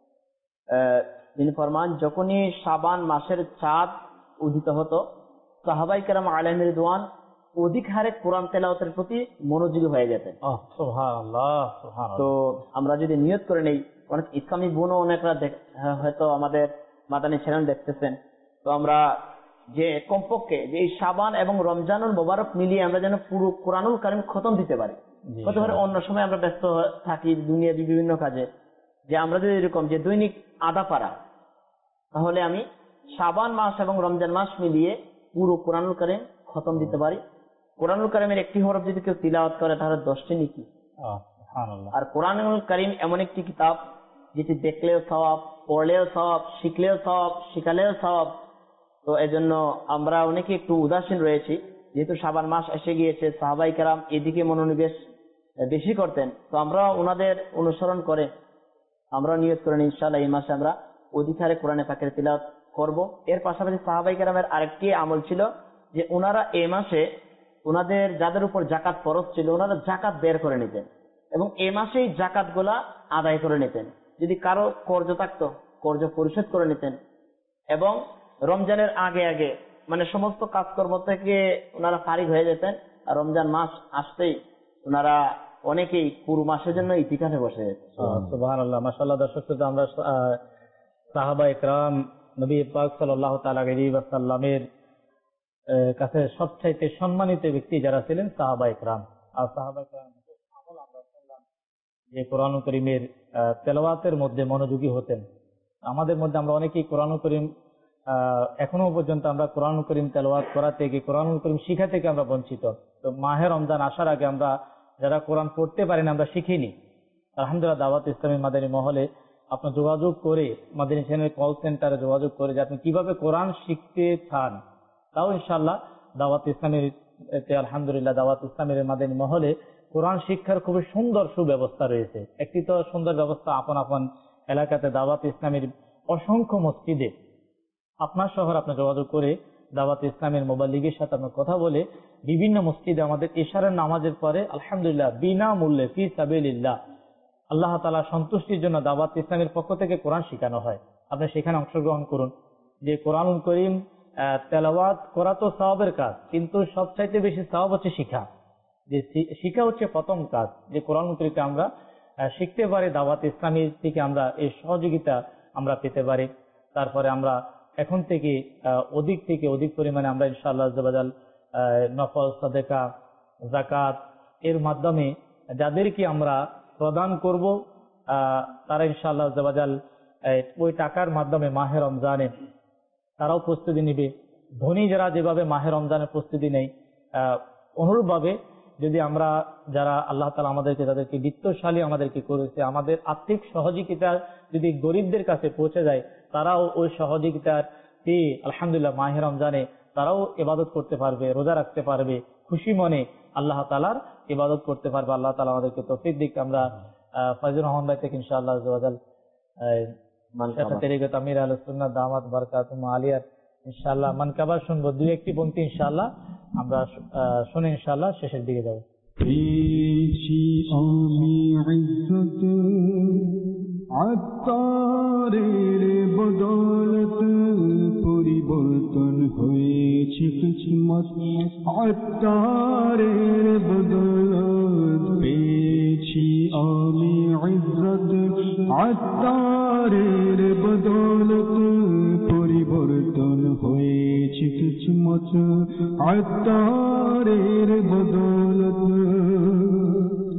তিনি ফরমান, যখনই শাবান মাসের চাঁদ উদিত হতো সাহাবায়ে কেরাম আলাইহিম রিদওয়ান অধিক হারে কোরআন তেলাওয়াতের প্রতি মনোযোগী হয়ে যেতেন। সুবহানাল্লাহ, সুবহানাল্লাহ। তো আমরা যদি নিয়ত করে নেই, অনেক ইসলামী বোনও অনেকরা হয়তো আমাদের মাদানী চ্যানেল দেখতেছেন, তো আমরা যে কমপক্ষে যে এই শাবান এবং রমজানুল মোবারক মিলিয়ে আমরা যেন পুরো কোরআনুল কারীম খতম দিতে পারি। হতে পারে অন্য সময় আমরা ব্যস্ত থাকি দুনিয়ার বিভিন্ন কাজে, যে আমরা যদি এরকম যে দৈনিক আধা পারা, তাহলে আমি শাবান মাস এবং রমজান মাস মিলিয়ে পুরো কোরআনুল কারীম খতম দিতে পারি। কোরআনুল কারীমের একটি হরফ যদি কেউ তিলাওয়াত করে তাহলে 10টি নেকি। আর কোরআনুল কারীম এমন একটি কিতাব যেটি দেখলেও সওয়াব, পড়লেও সওয়াব, শিখলেও সওয়াব, শিখালেও সওয়াব। তো এজন্য আমরা অনেকে একটু উদাসীন রয়েছি, যেহেতু শাবান মাস এসে গিয়েছে, সাহাবায়ে কেরাম এদিকে মনোনিবেশ বেশি করতেন, তো আমরা ওনাদের অনুসরণ করে আমরা নিয়ত করেন ইনশাআল্লাহ এই মাসে আমরা অধিকারে কোরআনে পাকের তিলাওয়াত করব। এর পাশাপাশি সাহাবায়ে কেরামের আরেকটি আমল ছিল যে ওনারা এই মাসে ওনাদের যাদের উপর জাকাত ফরজ ছিল ওনারা জাকাত বের করে নিতেন এবং এই মাসেই জাকাত গুলা আদায় করে নিতেন। যদি কারো কর্জ থাকতো কর্জ পরিশোধ করে নিতেন এবং রমজানের আগে আগে মানে সমস্ত কাজকর্ম থেকে ওনারা ফারিগ হয়ে যেতেন। আর রমজান মাস আসতেই ওনারা অনেকেই পুরো মাসের জন্য ইতিকাফে বসে যেতেন। সুবহানাল্লাহ, মাশাআল্লাহ। দর্শক শ্রোতা, আমরা সাহাবায়ে কেরাম নবী পাক সাল্লাল্লাহু তাআলা আলাইহি ওয়াসাল্লামের কাছে সবচাইতে সম্মানিত ব্যক্তি যারা ছিলেন সাহাবায়ে কেরাম। আর সাহাবায়ে কেরাম আমরা শুনলাম যে কোরআন কারীমের তেলাওয়াতের মধ্যে মনোযোগী হতেন। আমাদের মধ্যে আমরা অনেকেই কোরআন কারীম এখনো পর্যন্ত আমরা কোরআন কারীম তেলাওয়াত করা থেকে, কোরআন কারীম শিখা থেকে আমরা বঞ্চিত। তো মাহে রমজান আসার আগে আমরা যারা কোরআন পড়তে পারেন আমরা শিখিনি। আলহামদুলিল্লাহ, দাওয়াত ইসলামী মাদানী মহলে আপনার যোগাযোগ করে, মাদানী চ্যানেল কল সেন্টারে যোগাযোগ করে যে আপনি কিভাবে কোরআন শিখতে চান, তাও ইনশাআল্লাহ দাওয়াত ইসলামের আলহামদুলিল্লাহ দাওয়াত ইসলামের মাদানী মহলে কোরআন শিক্ষার খুবই সুন্দর সুব্যবস্থা রয়েছে। একটি তো সুন্দর ব্যবস্থা আপন আপন এলাকাতে দাওয়াত ইসলামের অসংখ্য মসজিদে আপনার শহর আপনি যোগাযোগ করে দাওয়াত ইসলামের মোবাল্লিগের সাথে আপনার কথা বলে বিভিন্ন মসজিদে আমাদের ইশারার নামাজের পরে আলহামদুলিল্লাহ বিনা মূল্যে ফি সাবিলিল্লাহ আল্লাহ তাআলা সন্তুষ্টির জন্য দাওয়াত ইসলামের পক্ষ থেকে কোরআন শেখানো হয়। আপনি সেখানে অংশগ্রহণ করুন। যে কোরআনুল কারীম তেলাওয়াত করা তো সওয়াবের কাজ, কিন্তু সবচাইতে বেশি সওয়াব হচ্ছে শিখা। যে শিখা হচ্ছে প্রথম কাজ, যে কোরআনুল কারীমকে আমরা শিখতে পারি, দাওয়াত ইসলামী থেকে আমরা এই সহযোগিতা আমরা পেতে পারি। তারপরে আমরা এখন থেকে অধিক পরিমাণে আমরা ইনশাআল্লাহ আযজাওয়াজাল নফল, সাদেকা, যাকাত এর মাধ্যমে যাদেরকে আমরা প্রদান করব তারা ইনশাআল্লাহ আযজাওয়াজাল ওই টাকার মাধ্যমে মাহে রমজানে তারাও প্রস্তুতি নিবে। ধনী যারা যেভাবে মাহে রমজানের প্রস্তুতি নেই, অনুরূপভাবে যদি আমরা যারা আল্লাহ তাআলা আমাদেরকে যাদেরকে বিত্তশালী আমাদেরকে করেছে, আমাদের আর্থিক সহযোগিতা যদি গরিবদের কাছে পৌঁছে যায়, তারাও ওই সহযোগিতার আলহামদুলিল্লাহ মাহে রমজানে তারাও ইবাদত করতে পারবে, রোজা রাখতে পারবে, খুশি মনে আল্লাহ তাআলার ইবাদত করতে পারবে। আল্লাহ তাআলা আমাদেরকে তৌফিক দিক। আমরা ফয়জুর রহমান ভাই থেকে ইনশাআল্লাহ আযজাওয়াজাল তরিকত আমির আহলে সুন্নাহ দামাত বারাকাতুহু আলিয়ার ইনশাআল্লাহ মানকাবা শুনবো। দুই একটি পংক্তি ইনশাআল্লাহ আমরা শুনে ইনশাআল্লাহ শেষের দিকে যাব। পেয়েছি আমি ইজ্জত আত্মারের বদৌলত, পরিবর্তন হয়েছে কিসমত আত্মারের বদৌলত। পেয়েছি আমি ইজ্জত আত্মারের বদৌলত, পরিবর্তন হয়েছে কিসমত আত্মারের বদৌলত।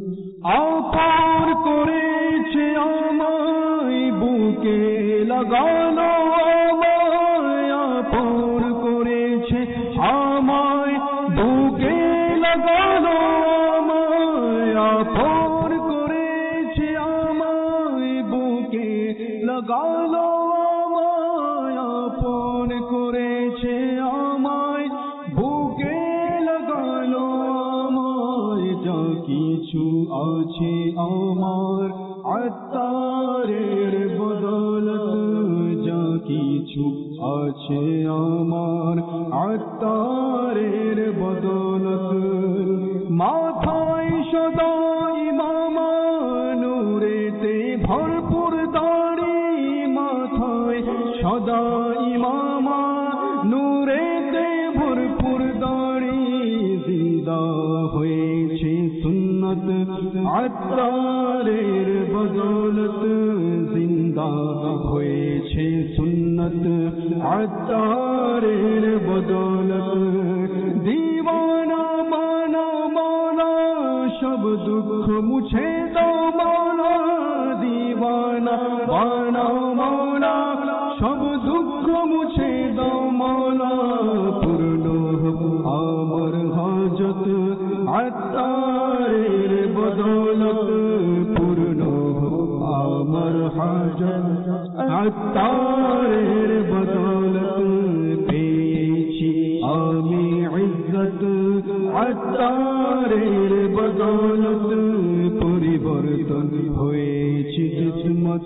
আপন করেছে আমায় বুকে লাগানো আমায় আপন করেছে আমায় বুকে লাগানো আমায় আপন করেছে আমায় বুকে লাগানো আমায় আপন করেছে আমায় বুকে লাগানো আমায় যা কিছু আছে আমার আত্মারের বদৌলত যা কিছু আছে আমার আত্মারের বদৌলত মাথায় সদা ইমামা নূরেতে ভরপুর দাড়ি মাথায় সদা ইমামা নূরেতে ভরপুর দাড়ি জিন্দা হয়েছে সুন্নত আত্মারের বদৌলত জিন্দা হয়েছে সুন্নত আত্মারের বদৌলত দিওয়ানা মানা মানা সব দুঃখ মুছে দাও মানা দিওয়ানা মানা মানা সব দুঃখ মুছে দাও মানা পূর্ণ আমার হাজত আত্মারের বদৌলত পূর্ণ আমার হাজত আত্মারের বদৌলত পেয়েছি আমি ইজ্জত আত্মারের বদৌলত পরিবর্তন হয়েছে কিসমত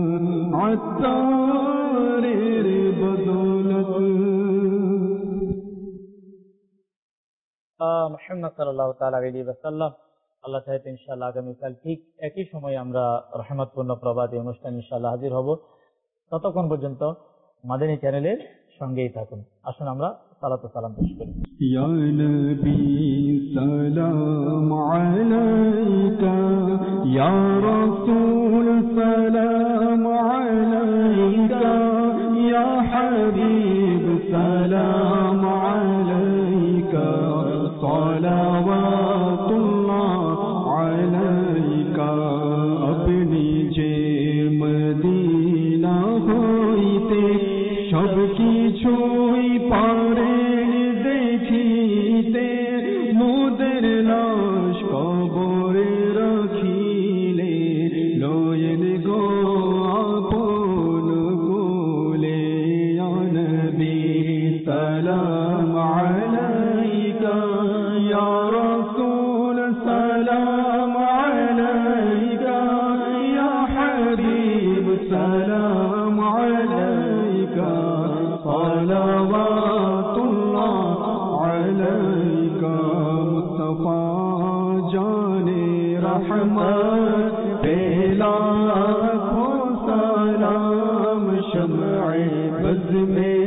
আত্মারের বদৌলত মুহাম্মদ সাল্লাল্লাহু তাআলা আলাইহি ওয়াসাল্লাম আল্লাহ চাইতে ইনশাআল্লাহ আগামীকাল ঠিক একই সময়ে আমরা রহমতপূর্ণ প্রবাদী অনুষ্ঠান ইনশাআল্লাহ হাজির হব। ততক্ষণ পর্যন্ত মাদানী চ্যানেলের সঙ্গেই থাকুন। আসুন আমরা সালাত ও সালাম পেশ করি। ইয়া নবী সালাম আলাইকা ইয়া রাসূল সালাম আলাইকা ইয়া হাবিব সালাম আলাইকা সালাওয়াতুল্লাহ আলাইকা আপনি যে মদিনা হইতে সব কিছুই পারেন দেখিতে মোদের লাশ কবরে রাখিলে লয়েন গো আপন কোলে ইয়া নবী সালাম আলাইকা ইয়া রাসূল সালাম আলাইকা ইয়া হাবিব সালাম আলাইকা সালাওয়াতুল্লাহ আলাইকা মুস্তাফা জানে রহমত পেলা খো সালাম শমঈ বज़ में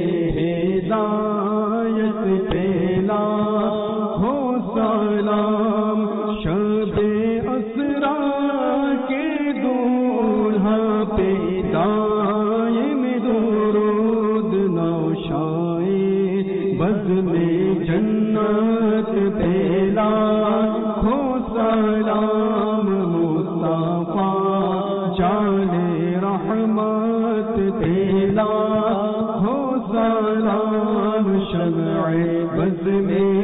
हिदायत पेला हो सलाम शबे असरा के दूल्हा पे दायम दुरूद नौशाए बज़ में जन्नत पेला हो सलाम मुस्तफा जाने रहमत पेला हो सलाम शमঈ बज़ में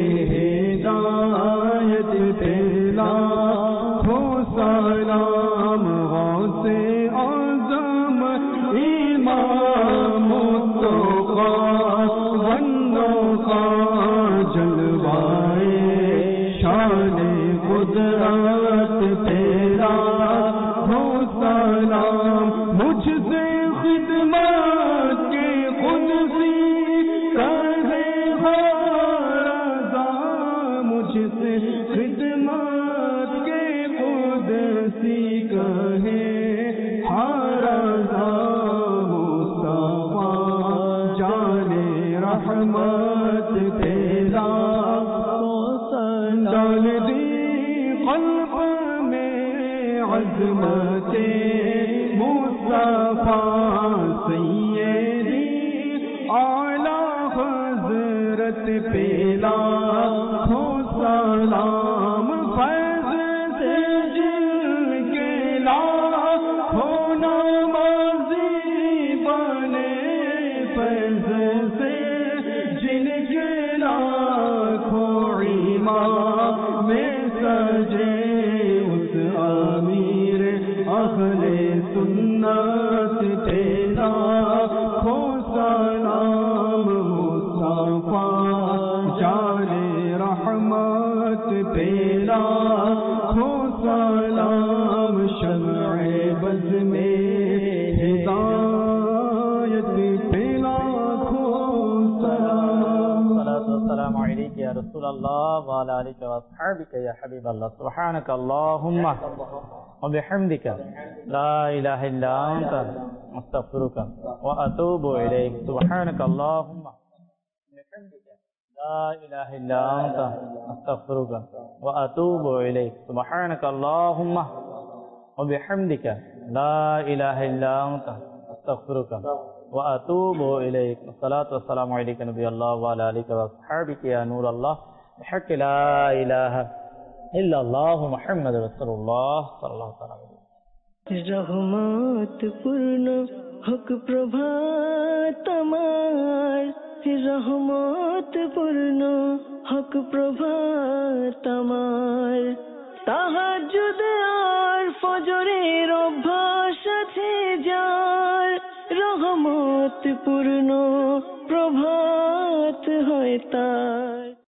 हिदायत पेला हो सलाम गौसे आज़म इमाम मुस्तफ़ा वन्नोखा जलवाए शाने कुदरत पेला हो सलाम मुझसे खिदमत के खुद सी कहे रज़ा मुझसे खिदमत के खुद सी कहे रज़ा मुस्तफा जाने रहमत पेला डाल दी क़ल्ब में अज़मते मुस्तफा सैयदी आला हज़रत पेला हो सलाम फैज़ से सुन्नत तेरा खो सलाम मुस्तफा जाने रहमत तेरा खो सलाम शम्ए बज़ में हिदायत तेरा खो सलाम अस्सलामु अलैका या रसूलल्लाह व अला आलिका व अस्हाबिका या हबीबल्लाह सुब्हानका अल्लाहुम्मा व बिहम्दिका ला इलाहा इल्ला अंता अस्तगफिरुका व अतूबु इलैक सुब्हानका अल्लाहुम्मा बिहम्दिका ला इलाहा इल्ला अंता अस्तगफिरुका व अतूबु इलैक सुब्हानका अल्लाहुम्मा व बिहम्दिका ला इलाहा इल्ला अंता अस्तगफिरुका व अतूबु इलैक अस्सलातु वस्सलामु अलैका नबी अल्लाह व अला आलिका व अस्हाबिका या नूर अल्लाह बिहक़्क़ि ला इलाहा इल्ला अल्लाह मुहम्मद रसूलुल्लाह सल्लल्लाहु अलैहि वसल्लम। रहमत पूर्ण हक प्रभात আমার, रहमत पूर्ण हक प्रभात আমার, তাহাজ্জুদ আর ফজরের অভ্যাস আছে যার, রহমত পূর্ণ প্রভাত হয় তার।